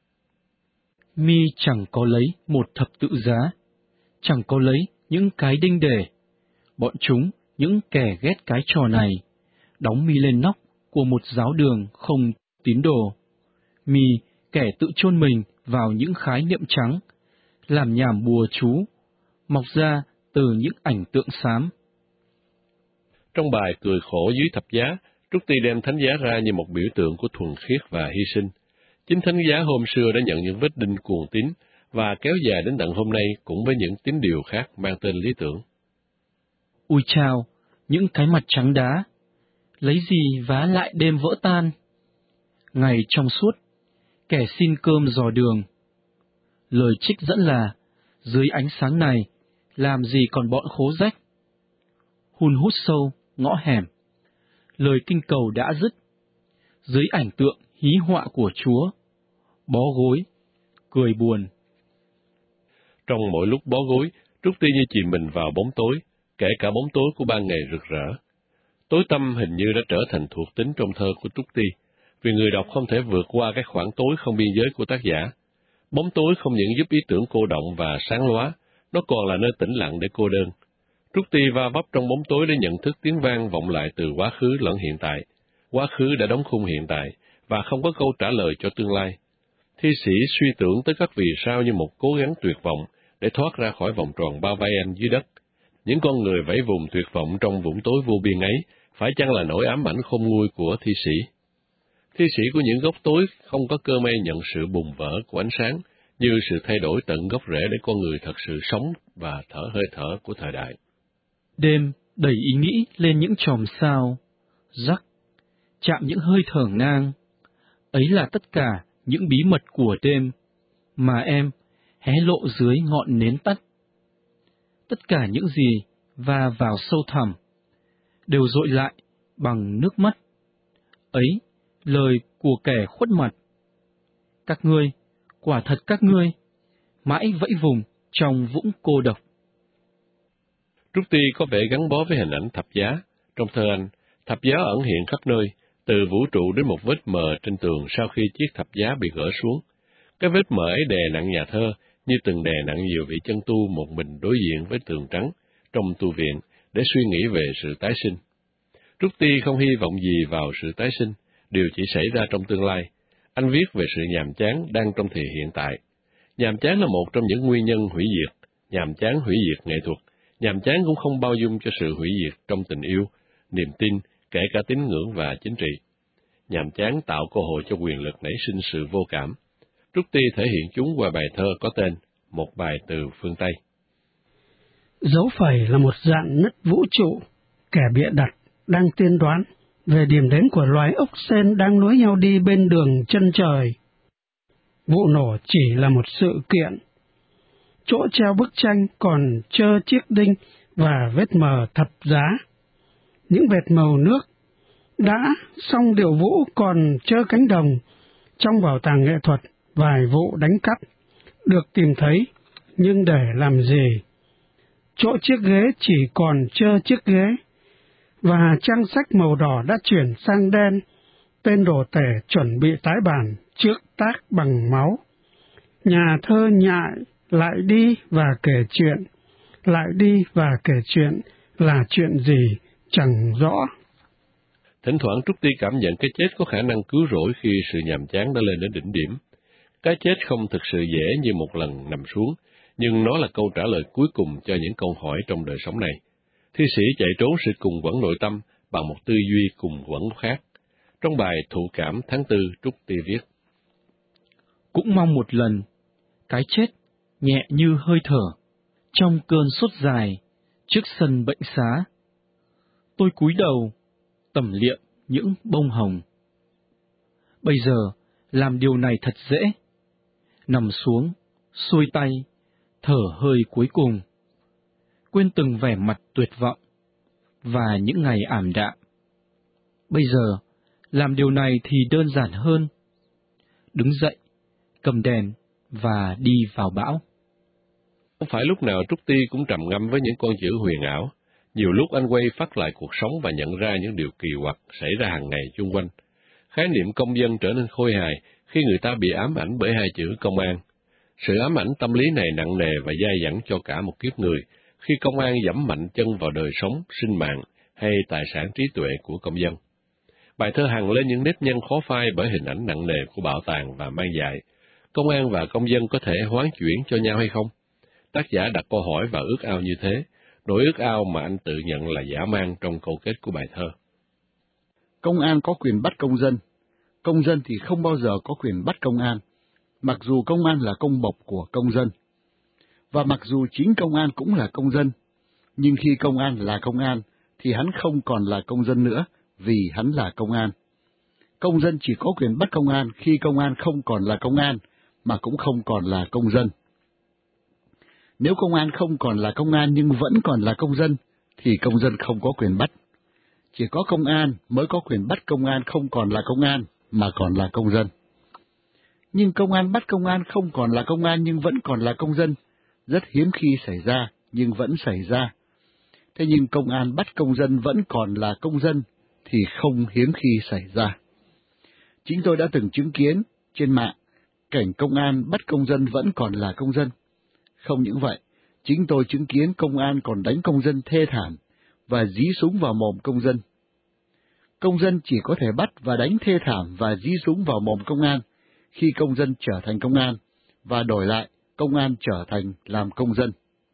Mi chẳng có lấy một thập tự giá, chẳng có lấy những cái đinh đề. Bọn chúng, những kẻ ghét cái trò này, đóng mi lên nóc của một giáo đường không tín đồ. Mi, kẻ tự chôn mình vào những khái niệm trắng, làm nhảm bùa chú, mọc ra từ những ảnh tượng xám. Trong bài Cười khổ dưới thập giá, Trúc Ti đem thánh giá ra như một biểu tượng của thuần khiết và hy sinh. Chính thánh giá hôm xưa đã nhận những vết đinh cuồng tín và kéo dài đến tận hôm nay cũng với những tín điều khác mang tên lý tưởng. Ui chào, những cái mặt trắng đá, lấy gì vá lại đêm vỡ tan. Ngày trong suốt, kẻ xin cơm dò đường. Lời trích dẫn là, dưới ánh sáng này, làm gì còn bọn khố rách. Hun hút sâu, ngõ hẻm. Lời kinh cầu đã dứt. Dưới ảnh tượng hí họa của Chúa, bó gối, cười buồn. Trong mỗi lúc bó gối, Trúc Ti như chìm mình vào bóng tối, kể cả bóng tối của ban ngày rực rỡ. Tối tăm hình như đã trở thành thuộc tính trong thơ của Trúc Ti, vì người đọc không thể vượt qua cái khoảng tối không biên giới của tác giả. Bóng tối không những giúp ý tưởng cô động và sáng lóa, nó còn là nơi tĩnh lặng để cô đơn. Trúc Ti va vấp trong bóng tối để nhận thức tiếng vang vọng lại từ quá khứ lẫn hiện tại. Quá khứ đã đóng khung hiện tại, và không có câu trả lời cho tương lai. Thi sĩ suy tưởng tới các vì sao như một cố gắng tuyệt vọng để thoát ra khỏi vòng tròn bao vây anh dưới đất. Những con người vẫy vùng tuyệt vọng trong vũng tối vô biên ấy, phải chăng là nỗi ám ảnh khôn nguôi của thi sĩ? Thi sĩ của những góc tối không có cơ may nhận sự bùng vỡ của ánh sáng, như sự thay đổi tận gốc rễ để con người thật sự sống và thở hơi thở của thời đại. Đêm đẩy ý nghĩ lên những chòm sao, rắc, chạm những hơi thở ngang. Ấy là tất cả những bí mật của đêm, mà em hé lộ dưới ngọn nến tắt. Tất cả những gì va vào sâu thẳm, đều dội lại bằng nước mắt. Ấy, lời của kẻ khuất mặt. Các ngươi, quả thật các ngươi, mãi vẫy vùng trong vũng cô độc. Trúc Ti có vẻ gắn bó với hình ảnh thập giá. Trong thơ anh, thập giá ẩn hiện khắp nơi, từ vũ trụ đến một vết mờ trên tường sau khi chiếc thập giá bị gỡ xuống. Cái vết mờ ấy đè nặng nhà thơ, như từng đè nặng nhiều vị chân tu một mình đối diện với tường trắng trong tu viện để suy nghĩ về sự tái sinh. Trúc Ti không hy vọng gì vào sự tái sinh, điều chỉ xảy ra trong tương lai. Anh viết về sự nhàm chán đang trong thì hiện tại. Nhàm chán là một trong những nguyên nhân hủy diệt, nhàm chán hủy diệt nghệ thuật, nhàm chán cũng không bao dung cho sự hủy diệt trong tình yêu, niềm tin, kể cả tín ngưỡng và chính trị. Nhàm chán tạo cơ hội cho quyền lực nảy sinh sự vô cảm. Trúc Ti thể hiện chúng qua bài thơ có tên Một bài từ phương Tây. Dấu phẩy là một dạng nứt vũ trụ, kẻ bịa đặt đang tiên đoán về điểm đến của loài ốc sên đang nối nhau đi bên đường chân trời. Vụ nổ chỉ là một sự kiện. Chỗ treo bức tranh còn trơ chiếc đinh và vết mờ thập giá. Những vệt màu nước đã xong điệu vũ còn trơ cánh đồng. Trong bảo tàng nghệ thuật, vài vụ đánh cắp được tìm thấy, nhưng để làm gì? Chỗ chiếc ghế chỉ còn trơ chiếc ghế, và trang sách màu đỏ đã chuyển sang đen. Tên đồ tể chuẩn bị tái bản trước tác bằng máu. Nhà thơ nhại lại đi và kể chuyện, lại đi và kể chuyện là chuyện gì chẳng rõ. Thỉnh thoảng Trúc Ti cảm nhận cái chết có khả năng cứu rỗi khi sự nhàm chán đã lên đến đỉnh điểm. Cái chết không thực sự dễ như một lần nằm xuống, nhưng nó là câu trả lời cuối cùng cho những câu hỏi trong đời sống này. Thi sĩ chạy trốn sự cùng quẫn nội tâm bằng một tư duy cùng quẫn khác. Trong bài Thụ cảm tháng 4, Trúc Ti viết: Cũng mong một lần, cái chết nhẹ như hơi thở, trong cơn sốt dài, trước sân bệnh xá. Tôi cúi đầu, tẩm liệm những bông hồng. Bây giờ, làm điều này thật dễ. Nằm xuống, xuôi tay, thở hơi cuối cùng. Quên từng vẻ mặt tuyệt vọng, và những ngày ảm đạm. Bây giờ, làm điều này thì đơn giản hơn. Đứng dậy, cầm đèn, và đi vào bão. Không phải lúc nào Trúc Ti cũng trầm ngâm với những con chữ huyền ảo. Nhiều lúc anh quay phát lại cuộc sống và nhận ra những điều kỳ quặc xảy ra hàng ngày chung quanh. Khái niệm công dân trở nên khôi hài khi người ta bị ám ảnh bởi hai chữ công an. Sự ám ảnh tâm lý này nặng nề và dai dẳng cho cả một kiếp người khi công an giẫm mạnh chân vào đời sống, sinh mạng hay tài sản trí tuệ của công dân. Bài thơ hằn lên những nếp nhăn khó phai bởi hình ảnh nặng nề của bạo tàng và mang dại. Công an và công dân có thể hoán chuyển cho nhau hay không? Tác giả đặt câu hỏi và ước ao như thế, nỗi ước ao mà anh tự nhận là dã man trong câu kết của bài thơ. Công an có quyền bắt công dân thì không bao giờ có quyền bắt công an, mặc dù công an là công bộc của công dân. Và mặc dù chính công an cũng là công dân, nhưng khi công an là công an, thì hắn không còn là công dân nữa, vì hắn là công an. Công dân chỉ có quyền bắt công an khi công an không còn là công an, mà cũng không còn là công dân. Nếu công an không còn là công an nhưng vẫn còn là công dân, thì công dân không có quyền bắt. Chỉ có công an mới có quyền bắt công an không còn là công an, mà còn là công dân. Nhưng công an bắt công an không còn là công an nhưng vẫn còn là công dân, rất hiếm khi xảy ra, nhưng vẫn xảy ra. Thế nhưng công an bắt công dân vẫn còn là công dân, thì không hiếm khi xảy ra. Chính tôi đã từng chứng kiến trên mạng, cảnh công an bắt công dân vẫn còn là công dân. Không những vậy, chính tôi chứng kiến công an còn đánh công dân thê thảm và dí súng vào mồm công dân. Công dân chỉ có thể bắt và đánh thê thảm và dí súng vào mồm công an khi công dân trở thành công an, và đổi lại công an trở thành làm công dân.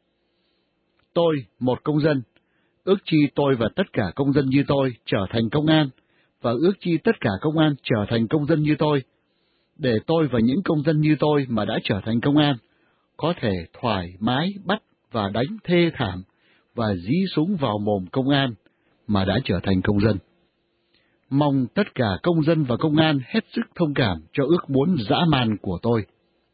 Tôi, một công dân, ước chi tôi và tất cả công dân như tôi trở thành công an, và ước chi tất cả công an trở thành công dân như tôi, để tôi và những công dân như tôi mà đã trở thành công an có thể thoải mái bắt và đánh thê thảm và dí súng vào mồm công an mà đã trở thành công dân. Mong tất cả công dân và công an hết sức thông cảm cho ước muốn dã man của tôi.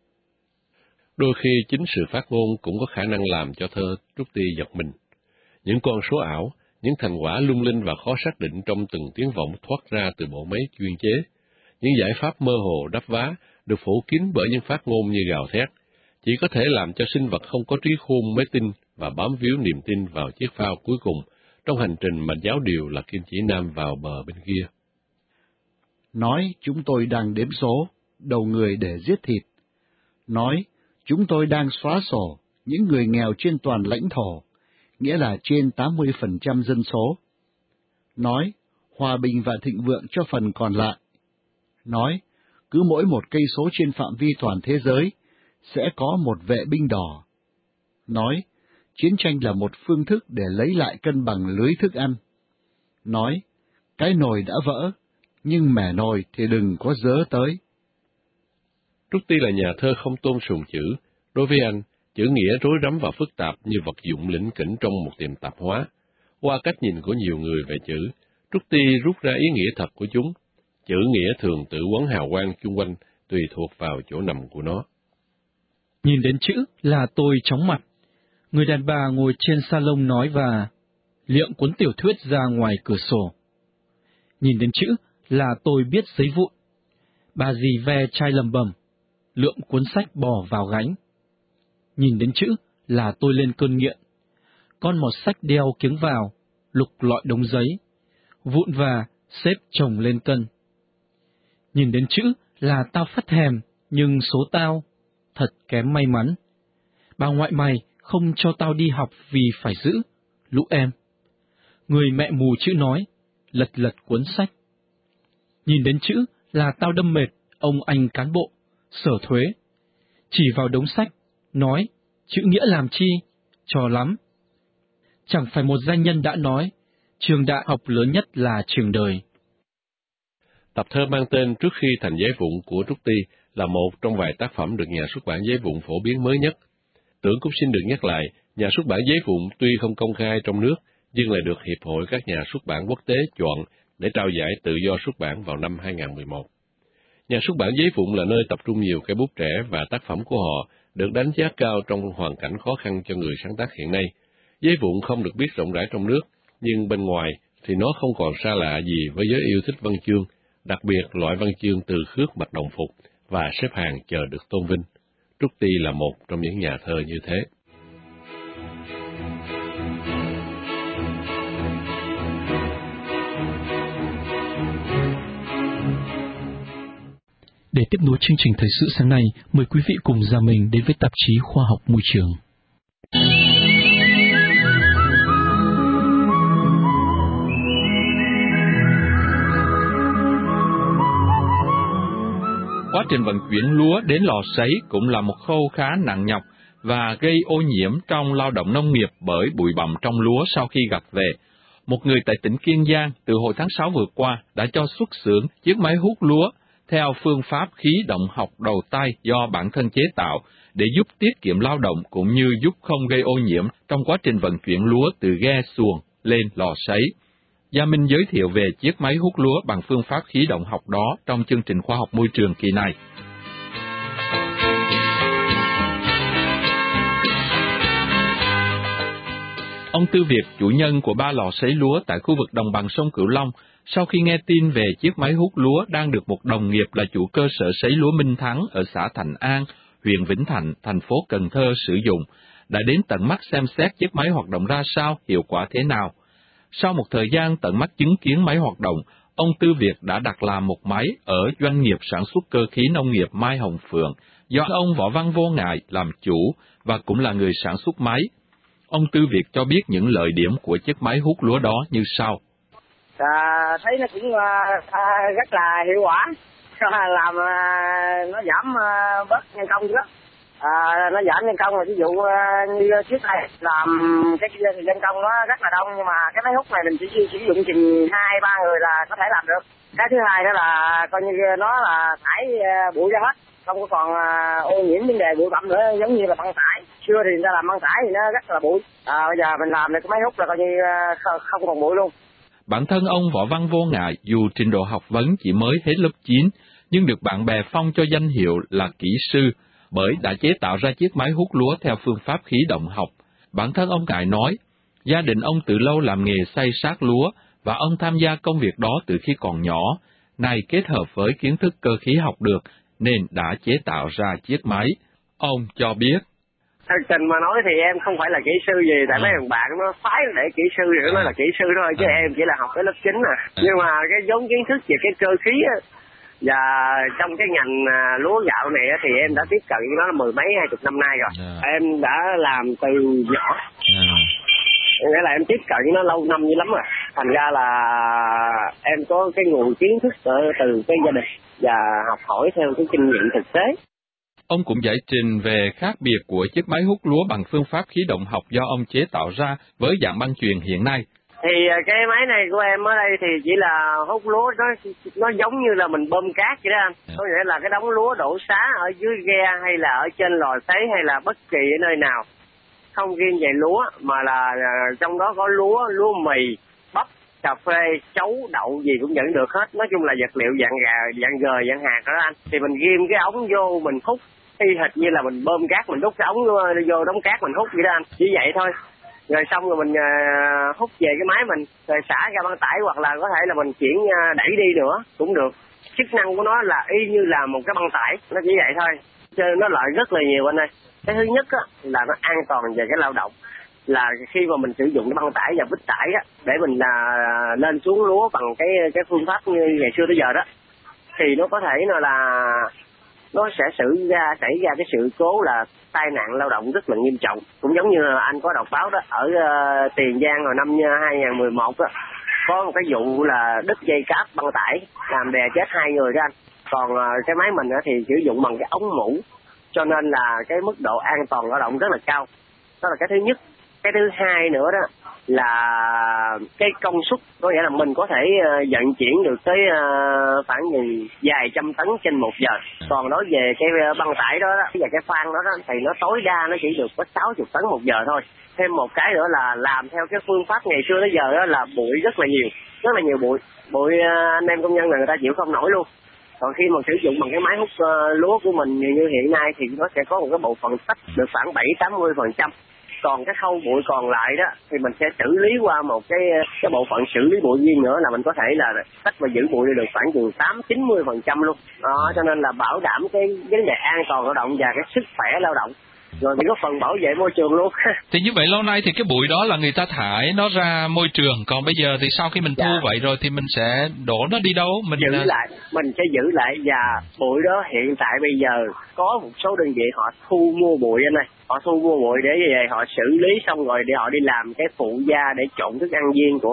Đôi khi chính sự phát ngôn cũng có khả năng làm cho thơ Trúc Ti giật mình. Những con số ảo, những thành quả lung linh và khó xác định trong từng tiếng vọng thoát ra từ bộ máy chuyên chế. Những giải pháp mơ hồ đắp vá được phủ kín bởi những phát ngôn như gào thét, chỉ có thể làm cho sinh vật không có trí khôn mới tin và bám víu niềm tin vào chiếc phao cuối cùng trong hành trình mà giáo điều là kim chỉ nam vào bờ bên kia. Nói chúng tôi đang đếm số, đầu người để giết thịt. Nói chúng tôi đang xóa sổ những người nghèo trên toàn lãnh thổ, nghĩa là trên 80% dân số. Nói hòa bình và thịnh vượng cho phần còn lại. Nói cứ mỗi một cây số trên phạm vi toàn thế giới sẽ có một vệ binh đỏ. Nói chiến tranh là một phương thức để lấy lại cân bằng lưới thức ăn. Nói cái nồi đã vỡ, nhưng mẻ nồi thì đừng có dớ tới. Trúc Ti là nhà thơ không tôn sùng chữ. Đối với anh, chữ nghĩa rối rắm và phức tạp như vật dụng lỉnh kỉnh trong một tiệm tạp hóa. Qua cách nhìn của nhiều người về chữ, Trúc Ti rút ra ý nghĩa thật của chúng. Chữ nghĩa thường tự quấn hào quang chung quanh, tùy thuộc vào chỗ nằm của nó. Nhìn đến chữ là tôi chóng mặt. Người đàn bà ngồi trên salon nói và liệng cuốn tiểu thuyết ra ngoài cửa sổ. Nhìn đến chữ là tôi biết giấy vụn. Bà dì ve chai lầm bầm, lượm cuốn sách bỏ vào gánh. Nhìn đến chữ là tôi lên cơn nghiện. Con mọt sách đeo kiếng vào, lục lọi đống giấy, vụn và xếp chồng lên cân. Nhìn đến chữ là tao phát thèm, nhưng số tao thật kém may mắn. bà ngoại mày không cho tao đi học vì phải giữ lũ em. Người mẹ mù chữ nói, lật lật cuốn sách. Nhìn đến chữ là tao đâm mệt ông anh cán bộ, sở thuế. Chỉ vào đống sách, nói, chữ nghĩa làm chi, trò lắm. Chẳng phải một danh nhân đã nói, trường đại học lớn nhất là trường đời. Tập thơ mang tên Trước khi thành giấy vụn của Trúc Ti là một trong vài tác phẩm được nhà xuất bản giấy vụn phổ biến mới nhất. Tưởng cũng xin được nhắc lại, nhà xuất bản giấy vụn tuy không công khai trong nước, nhưng lại được Hiệp hội các nhà xuất bản quốc tế chọn để trao giải tự do xuất bản vào năm 2011. Nhà xuất bản giấy vụn là nơi tập trung nhiều cây bút trẻ và tác phẩm của họ được đánh giá cao trong hoàn cảnh khó khăn cho người sáng tác hiện nay. Giấy vụn không được biết rộng rãi trong nước, nhưng bên ngoài thì nó không còn xa lạ gì với giới yêu thích văn chương, đặc biệt loại văn chương từ khước mạch đồng phục và xếp hàng chờ được tôn vinh. Trúc Ti là một trong những nhà thơ như thế. Để tiếp nối chương trình thời sự sáng nay, mời quý vị cùng Gia Minh đến với tạp chí Khoa học Môi trường. Quá trình vận chuyển lúa đến lò sấy cũng là một khâu khá nặng nhọc và gây ô nhiễm trong lao động nông nghiệp bởi bụi bặm trong lúa sau khi gặt về. Một người tại tỉnh Kiên Giang từ hồi tháng 6 vừa qua đã cho xuất xưởng chiếc máy hút lúa theo phương pháp khí động học đầu tay do bản thân chế tạo để giúp tiết kiệm lao động cũng như giúp không gây ô nhiễm trong quá trình vận chuyển lúa từ ghe xuồng lên lò sấy. Gia Minh giới thiệu về chiếc máy hút lúa bằng phương pháp khí động học đó trong chương trình Khoa học Môi trường kỳ này. Ông Tư Việt, chủ nhân của 3 lò sấy lúa tại khu vực đồng bằng sông Cửu Long, sau khi nghe tin về chiếc máy hút lúa đang được một đồng nghiệp là chủ cơ sở sấy lúa Minh Thắng ở xã Thạnh An, huyện Vĩnh Thạnh, thành phố Cần Thơ sử dụng, đã đến tận mắt xem xét chiếc máy hoạt động ra sao, hiệu quả thế nào. Sau một thời gian tận mắt chứng kiến máy hoạt động, ông Tư Việt đã đặt làm một máy ở doanh nghiệp sản xuất cơ khí nông nghiệp Mai Hồng Phượng, do ông Võ Văn Vô Ngại làm chủ và cũng là người sản xuất máy. Ông Tư Việt cho biết những lợi điểm của chiếc máy hút lúa đó như sau. Thấy nó cũng rất là hiệu quả, làm nó giảm bớt nhân công nữa. Nó giảm nhân công, ví dụ như trước đây làm cái thì nhân công nó rất là đông, nhưng mà cái máy hút này mình chỉ sử dụng chừng 2-3 người là có thể làm được. Cái thứ hai đó là coi như nó là thải bụi ra hết, không có còn ô nhiễm vấn đề bụi bặm nữa, giống như là băng tải. Xưa thì người ta làm băng tải thì nó rất là bụi, bây giờ mình làm được cái máy hút là coi như không còn bụi luôn. Bản thân ông Võ Văn Vô Ngại dù trình độ học vấn chỉ mới hết lớp 9, nhưng được bạn bè phong cho danh hiệu là kỹ sư, bởi đã chế tạo ra chiếc máy hút lúa theo phương pháp khí động học. Bản thân ông Ngại nói, gia đình ông từ lâu làm nghề xay sát lúa và ông tham gia công việc đó từ khi còn nhỏ, nay kết hợp với kiến thức cơ khí học được nên đã chế tạo ra chiếc máy. Ông cho biết. Thật tình mà nói thì em không phải là kỹ sư gì, tại mấy thằng bạn nó phái để kỹ sư thì nó nói là kỹ sư thôi, chứ em chỉ là học tới lớp 9 à. Nhưng mà cái vốn kiến thức về cái cơ khí á, và trong cái ngành lúa gạo này á, thì em đã tiếp cận với nó là 10 mấy 20 năm nay rồi. Em đã làm từ nhỏ. Nghĩa là em tiếp cận với nó lâu năm như lắm rồi. Thành ra là em có cái nguồn kiến thức từ cái gia đình và học hỏi theo cái kinh nghiệm thực tế. Ông cũng giải trình về khác biệt của chiếc máy hút lúa bằng phương pháp khí động học do ông chế tạo ra với dạng băng chuyền hiện nay. Thì cái máy này của em ở đây thì chỉ là hút lúa, nó giống như là mình bơm cát vậy đó anh. Có nghĩa là cái đống lúa đổ xá ở dưới ghe hay là ở trên lò sấy hay là bất kỳ ở nơi nào. Không riêng về lúa mà là trong đó có lúa mì, bắp, cà phê, chấu, đậu gì cũng vẫn được hết. Nói chung là vật liệu dạng gờ, dạng hạt đó anh. Thì mình ghim cái ống vô mình hút, y hệt như là mình bơm cát, mình đút cái ống vô đống cát mình hút vậy đó anh. Chỉ vậy thôi. Rồi xong rồi mình hút về cái máy mình, rồi xả ra băng tải hoặc là có thể là mình chuyển đẩy đi nữa cũng được. Chức năng của nó là y như là một cái băng tải, nó chỉ vậy thôi. Cho nên nó lợi rất là nhiều anh ơi. Cái thứ nhất á, là nó an toàn về cái lao động. Là khi mà mình sử dụng cái băng tải và vít tải á, để mình lên xuống lúa bằng cái phương pháp như ngày xưa tới giờ đó, thì nó có thể là nó sẽ xảy ra cái sự cố là tai nạn lao động rất là nghiêm trọng. Cũng giống như anh có đọc báo đó, ở Tiền Giang hồi năm 2011 đó, có một cái vụ là đứt dây cáp băng tải làm đè chết 2 người đó anh. Còn cái máy mình thì sử dụng bằng cái ống mũ, cho nên là cái mức độ an toàn lao động rất là cao. Đó là cái thứ nhất. Cái thứ hai nữa đó là cái công suất, có nghĩa là mình có thể vận chuyển được tới khoảng vài trăm tấn trên 1 giờ. Còn nói về cái băng tải đó, và cái khoan đó thì nó tối đa nó chỉ được có 60 tấn 1 giờ thôi. Thêm một cái nữa là làm theo cái phương pháp ngày xưa tới giờ đó là bụi rất là nhiều bụi anh em công nhân là người ta chịu không nổi luôn. Còn khi mà sử dụng bằng cái máy hút lúa của mình như hiện nay thì nó sẽ có một cái bộ phận tách được khoảng 70-80%. Còn cái khâu bụi còn lại đó thì mình sẽ xử lý qua một cái bộ phận xử lý bụi riêng nữa, là mình có thể là tách và giữ bụi được khoảng từ 80-90% luôn. Đó, cho nên là bảo đảm cái vấn đề an toàn lao động và cái sức khỏe lao động, rồi mình có phần bảo vệ môi trường luôn. Thì như vậy lâu nay thì cái bụi đó là người ta thải nó ra môi trường, còn bây giờ thì sau khi mình thu vậy rồi thì mình sẽ đổ nó đi đâu? Mình sẽ giữ lại, và bụi đó hiện tại bây giờ có một số đơn vị họ thu mua bụi anh ơi. Họ thu mua bụi để về họ xử lý xong rồi để họ đi làm cái phụ gia để trộn thức ăn viên của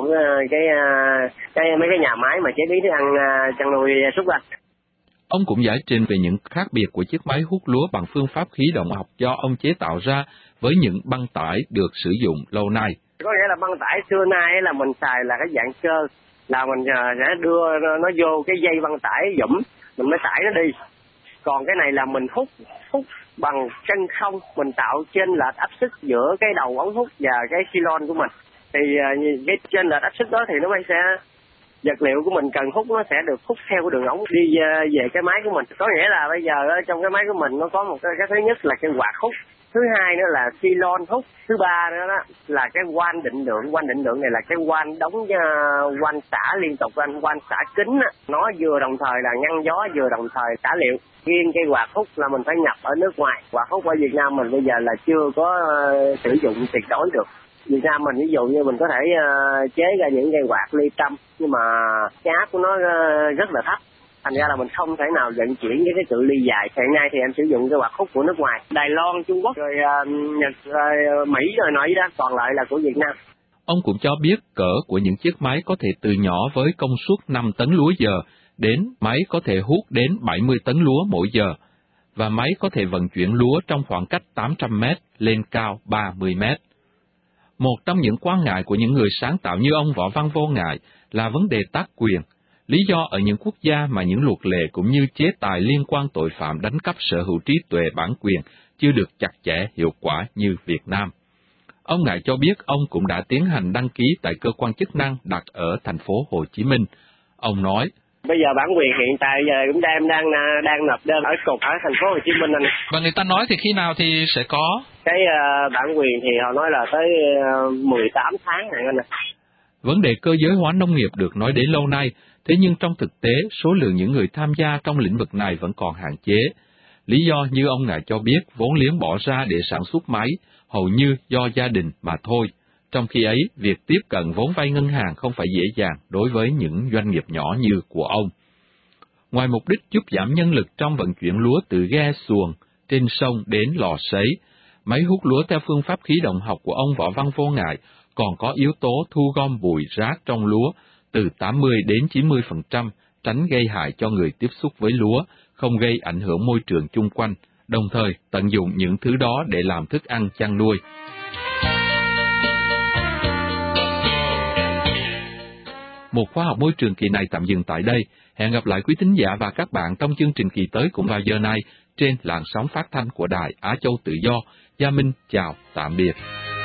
mấy cái nhà máy mà chế biến thức ăn chăn nuôi gia súc anh. Ông cũng giải trình về những khác biệt của chiếc máy hút lúa bằng phương pháp khí động học do ông chế tạo ra với những băng tải được sử dụng lâu nay. Có nghĩa là băng tải xưa nay là mình xài là cái dạng cơ, là mình sẽ đưa nó vô cái dây băng tải dũng, mình mới tải nó đi. Còn cái này là mình hút bằng chân không, mình tạo chênh lệch áp suất giữa cái đầu ống hút và cái xylon của mình. Thì cái chênh lệch áp suất đó thì nó sẽ vật liệu của mình cần hút nó sẽ được hút theo cái đường ống đi về cái máy của mình. Có nghĩa là bây giờ trong cái máy của mình nó có một cái thứ nhất là cái quạt hút, thứ hai nữa là xylon hút, thứ ba nữa đó là cái van định lượng. Van định lượng này là cái van đóng van xả liên tục, van xả kính á. Nó vừa đồng thời là ngăn gió vừa đồng thời xả liệu. Riêng cái quạt hút là mình phải nhập ở nước ngoài. Quạt hút ở Việt Nam mình bây giờ là chưa có sử dụng tuyệt đối được. Việt Nam mình ví dụ như mình có thể chế ra những cây quạt ly tâm, nhưng mà cái áp của nó rất là thấp, thành ra là mình không thể nào vận chuyển với cái cự ly dài. Hiện nay thì em sử dụng cái quạt hút của nước ngoài, Đài Loan, Trung Quốc, rồi Nhật, rồi Mỹ rồi nọ đó, còn lại là của Việt Nam. Ông cũng cho biết cỡ của những chiếc máy có thể từ nhỏ với công suất 5 tấn lúa giờ đến máy có thể hút đến 70 tấn lúa mỗi giờ, và máy có thể vận chuyển lúa trong khoảng cách 800 mét lên cao 30 mét. Một trong những quan ngại của những người sáng tạo như ông Võ Văn Vô Ngại là vấn đề tác quyền, lý do ở những quốc gia mà những luật lệ cũng như chế tài liên quan tội phạm đánh cắp sở hữu trí tuệ bản quyền chưa được chặt chẽ hiệu quả như Việt Nam. Ông Ngại cho biết ông cũng đã tiến hành đăng ký tại cơ quan chức năng đặt ở thành phố Hồ Chí Minh. Ông nói, bây giờ bản quyền hiện tại giờ chúng ta em đang nộp đơn ở cục ở thành phố Hồ Chí Minh anh. Và người ta nói thì khi nào thì sẽ có? Cái bản quyền thì họ nói là tới 18 tháng này anh ạ. Vấn đề cơ giới hóa nông nghiệp được nói đến lâu nay, thế nhưng trong thực tế số lượng những người tham gia trong lĩnh vực này vẫn còn hạn chế. Lý do như ông Ngại cho biết vốn liếng bỏ ra để sản xuất máy hầu như do gia đình mà thôi. Trong khi ấy, việc tiếp cận vốn vay ngân hàng không phải dễ dàng đối với những doanh nghiệp nhỏ như của ông. Ngoài mục đích giúp giảm nhân lực trong vận chuyển lúa từ ghe xuồng trên sông đến lò sấy, máy hút lúa theo phương pháp khí động học của ông Võ Văn Vô Ngại còn có yếu tố thu gom bụi rác trong lúa từ 80 đến 90%, tránh gây hại cho người tiếp xúc với lúa, không gây ảnh hưởng môi trường chung quanh, đồng thời tận dụng những thứ đó để làm thức ăn chăn nuôi. Một khóa học môi trường kỳ này tạm dừng tại đây. Hẹn gặp lại quý thính giả và các bạn trong chương trình kỳ tới cũng vào giờ này trên làn sóng phát thanh của Đài Á Châu Tự Do. Gia Minh chào tạm biệt.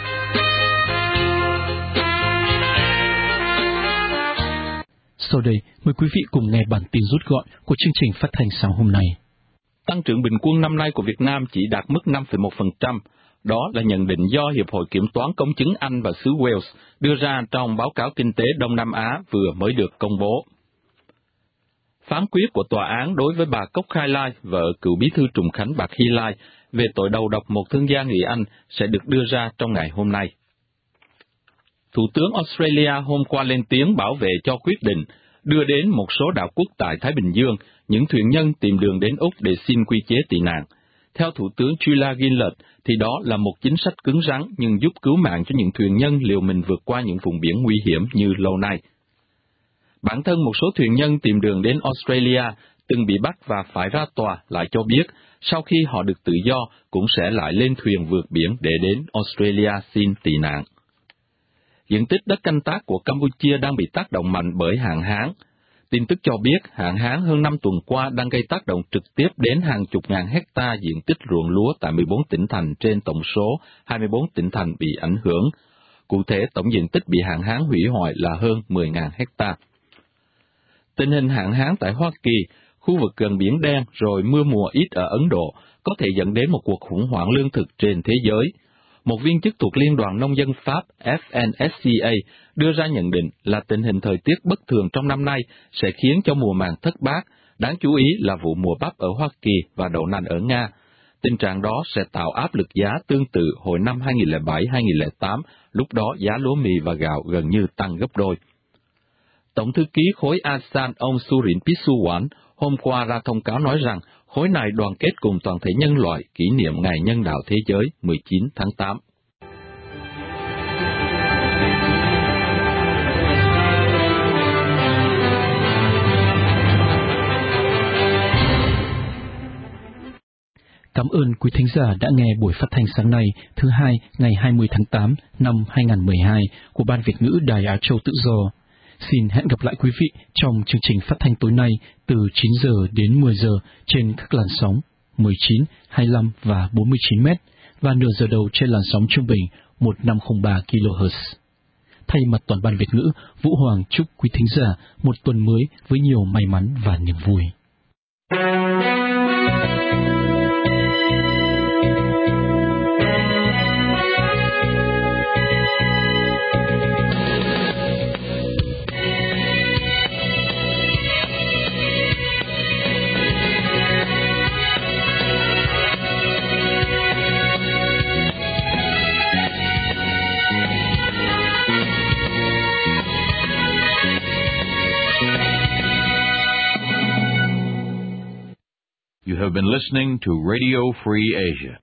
Sau đây, mời quý vị cùng nghe bản tin rút gọn của chương trình phát thanh sáng hôm nay. Tăng trưởng bình quân năm nay của Việt Nam chỉ đạt mức 5,1%. Đó là nhận định do Hiệp hội Kiểm toán Công chứng Anh và xứ Wales đưa ra trong báo cáo kinh tế Đông Nam Á vừa mới được công bố. Phán quyết của tòa án đối với bà Cốc Khai Lai, vợ cựu bí thư Trùng Khánh Bạc Hy Lai, về tội đầu độc một thương gia người Anh sẽ được đưa ra trong ngày hôm nay. Thủ tướng Australia hôm qua lên tiếng bảo vệ cho quyết định đưa đến một số đảo quốc tại Thái Bình Dương, những thuyền nhân tìm đường đến Úc để xin quy chế tị nạn. Theo Thủ tướng Julia Gillard, thì đó là một chính sách cứng rắn nhưng giúp cứu mạng cho những thuyền nhân liều mình vượt qua những vùng biển nguy hiểm như lâu nay. Bản thân một số thuyền nhân tìm đường đến Australia từng bị bắt và phải ra tòa lại cho biết, sau khi họ được tự do cũng sẽ lại lên thuyền vượt biển để đến Australia xin tị nạn. Diện tích đất canh tác của Campuchia đang bị tác động mạnh bởi hạn hán. Tin tức cho biết hạn hán hơn 5 tuần qua đang gây tác động trực tiếp đến hàng chục ngàn hecta diện tích ruộng lúa tại 14 tỉnh thành trên tổng số 24 tỉnh thành bị ảnh hưởng. Cụ thể, tổng diện tích bị hạn hán hủy hoại là hơn 10.000 hecta. Tình hình hạn hán tại Hoa Kỳ, khu vực gần Biển Đen rồi mưa mùa ít ở Ấn Độ có thể dẫn đến một cuộc khủng hoảng lương thực trên thế giới. Một viên chức thuộc Liên đoàn Nông dân Pháp FNSCA đưa ra nhận định là tình hình thời tiết bất thường trong năm nay sẽ khiến cho mùa màng thất bát, đáng chú ý là vụ mùa bắp ở Hoa Kỳ và đậu nành ở Nga. Tình trạng đó sẽ tạo áp lực giá tương tự hồi năm 2007-2008, lúc đó giá lúa mì và gạo gần như tăng gấp đôi. Tổng thư ký khối ASEAN ông Surin Pitsuwan hôm qua ra thông cáo nói rằng khối này đoàn kết cùng toàn thể nhân loại kỷ niệm Ngày Nhân đạo Thế giới 19 tháng 8. Cảm ơn quý thính giả đã nghe buổi phát thanh sáng nay, thứ Hai, ngày 20 tháng 8 năm 2012 của Ban Việt ngữ Đài Á Châu Tự Do. Xin hẹn gặp lại quý vị trong chương trình phát thanh tối nay từ 9 giờ đến 10 giờ trên các làn sóng 19, 25 và 49 mét và nửa giờ đầu trên làn sóng trung bình 1503 kHz. Thay mặt toàn ban Việt ngữ, Vũ Hoàng chúc quý thính giả một tuần mới với nhiều may mắn và niềm vui. You have been listening to Radio Free Asia.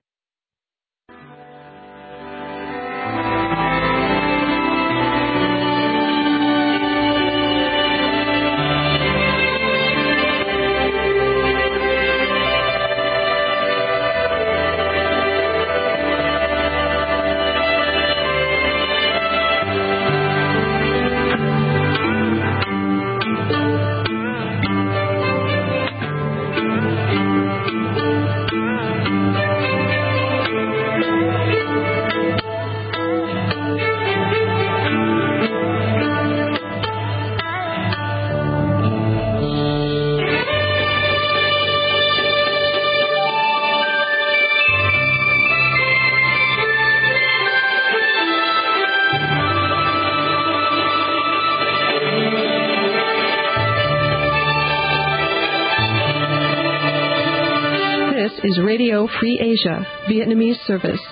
Is Radio Free Asia, Vietnamese service.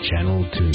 Channel 2.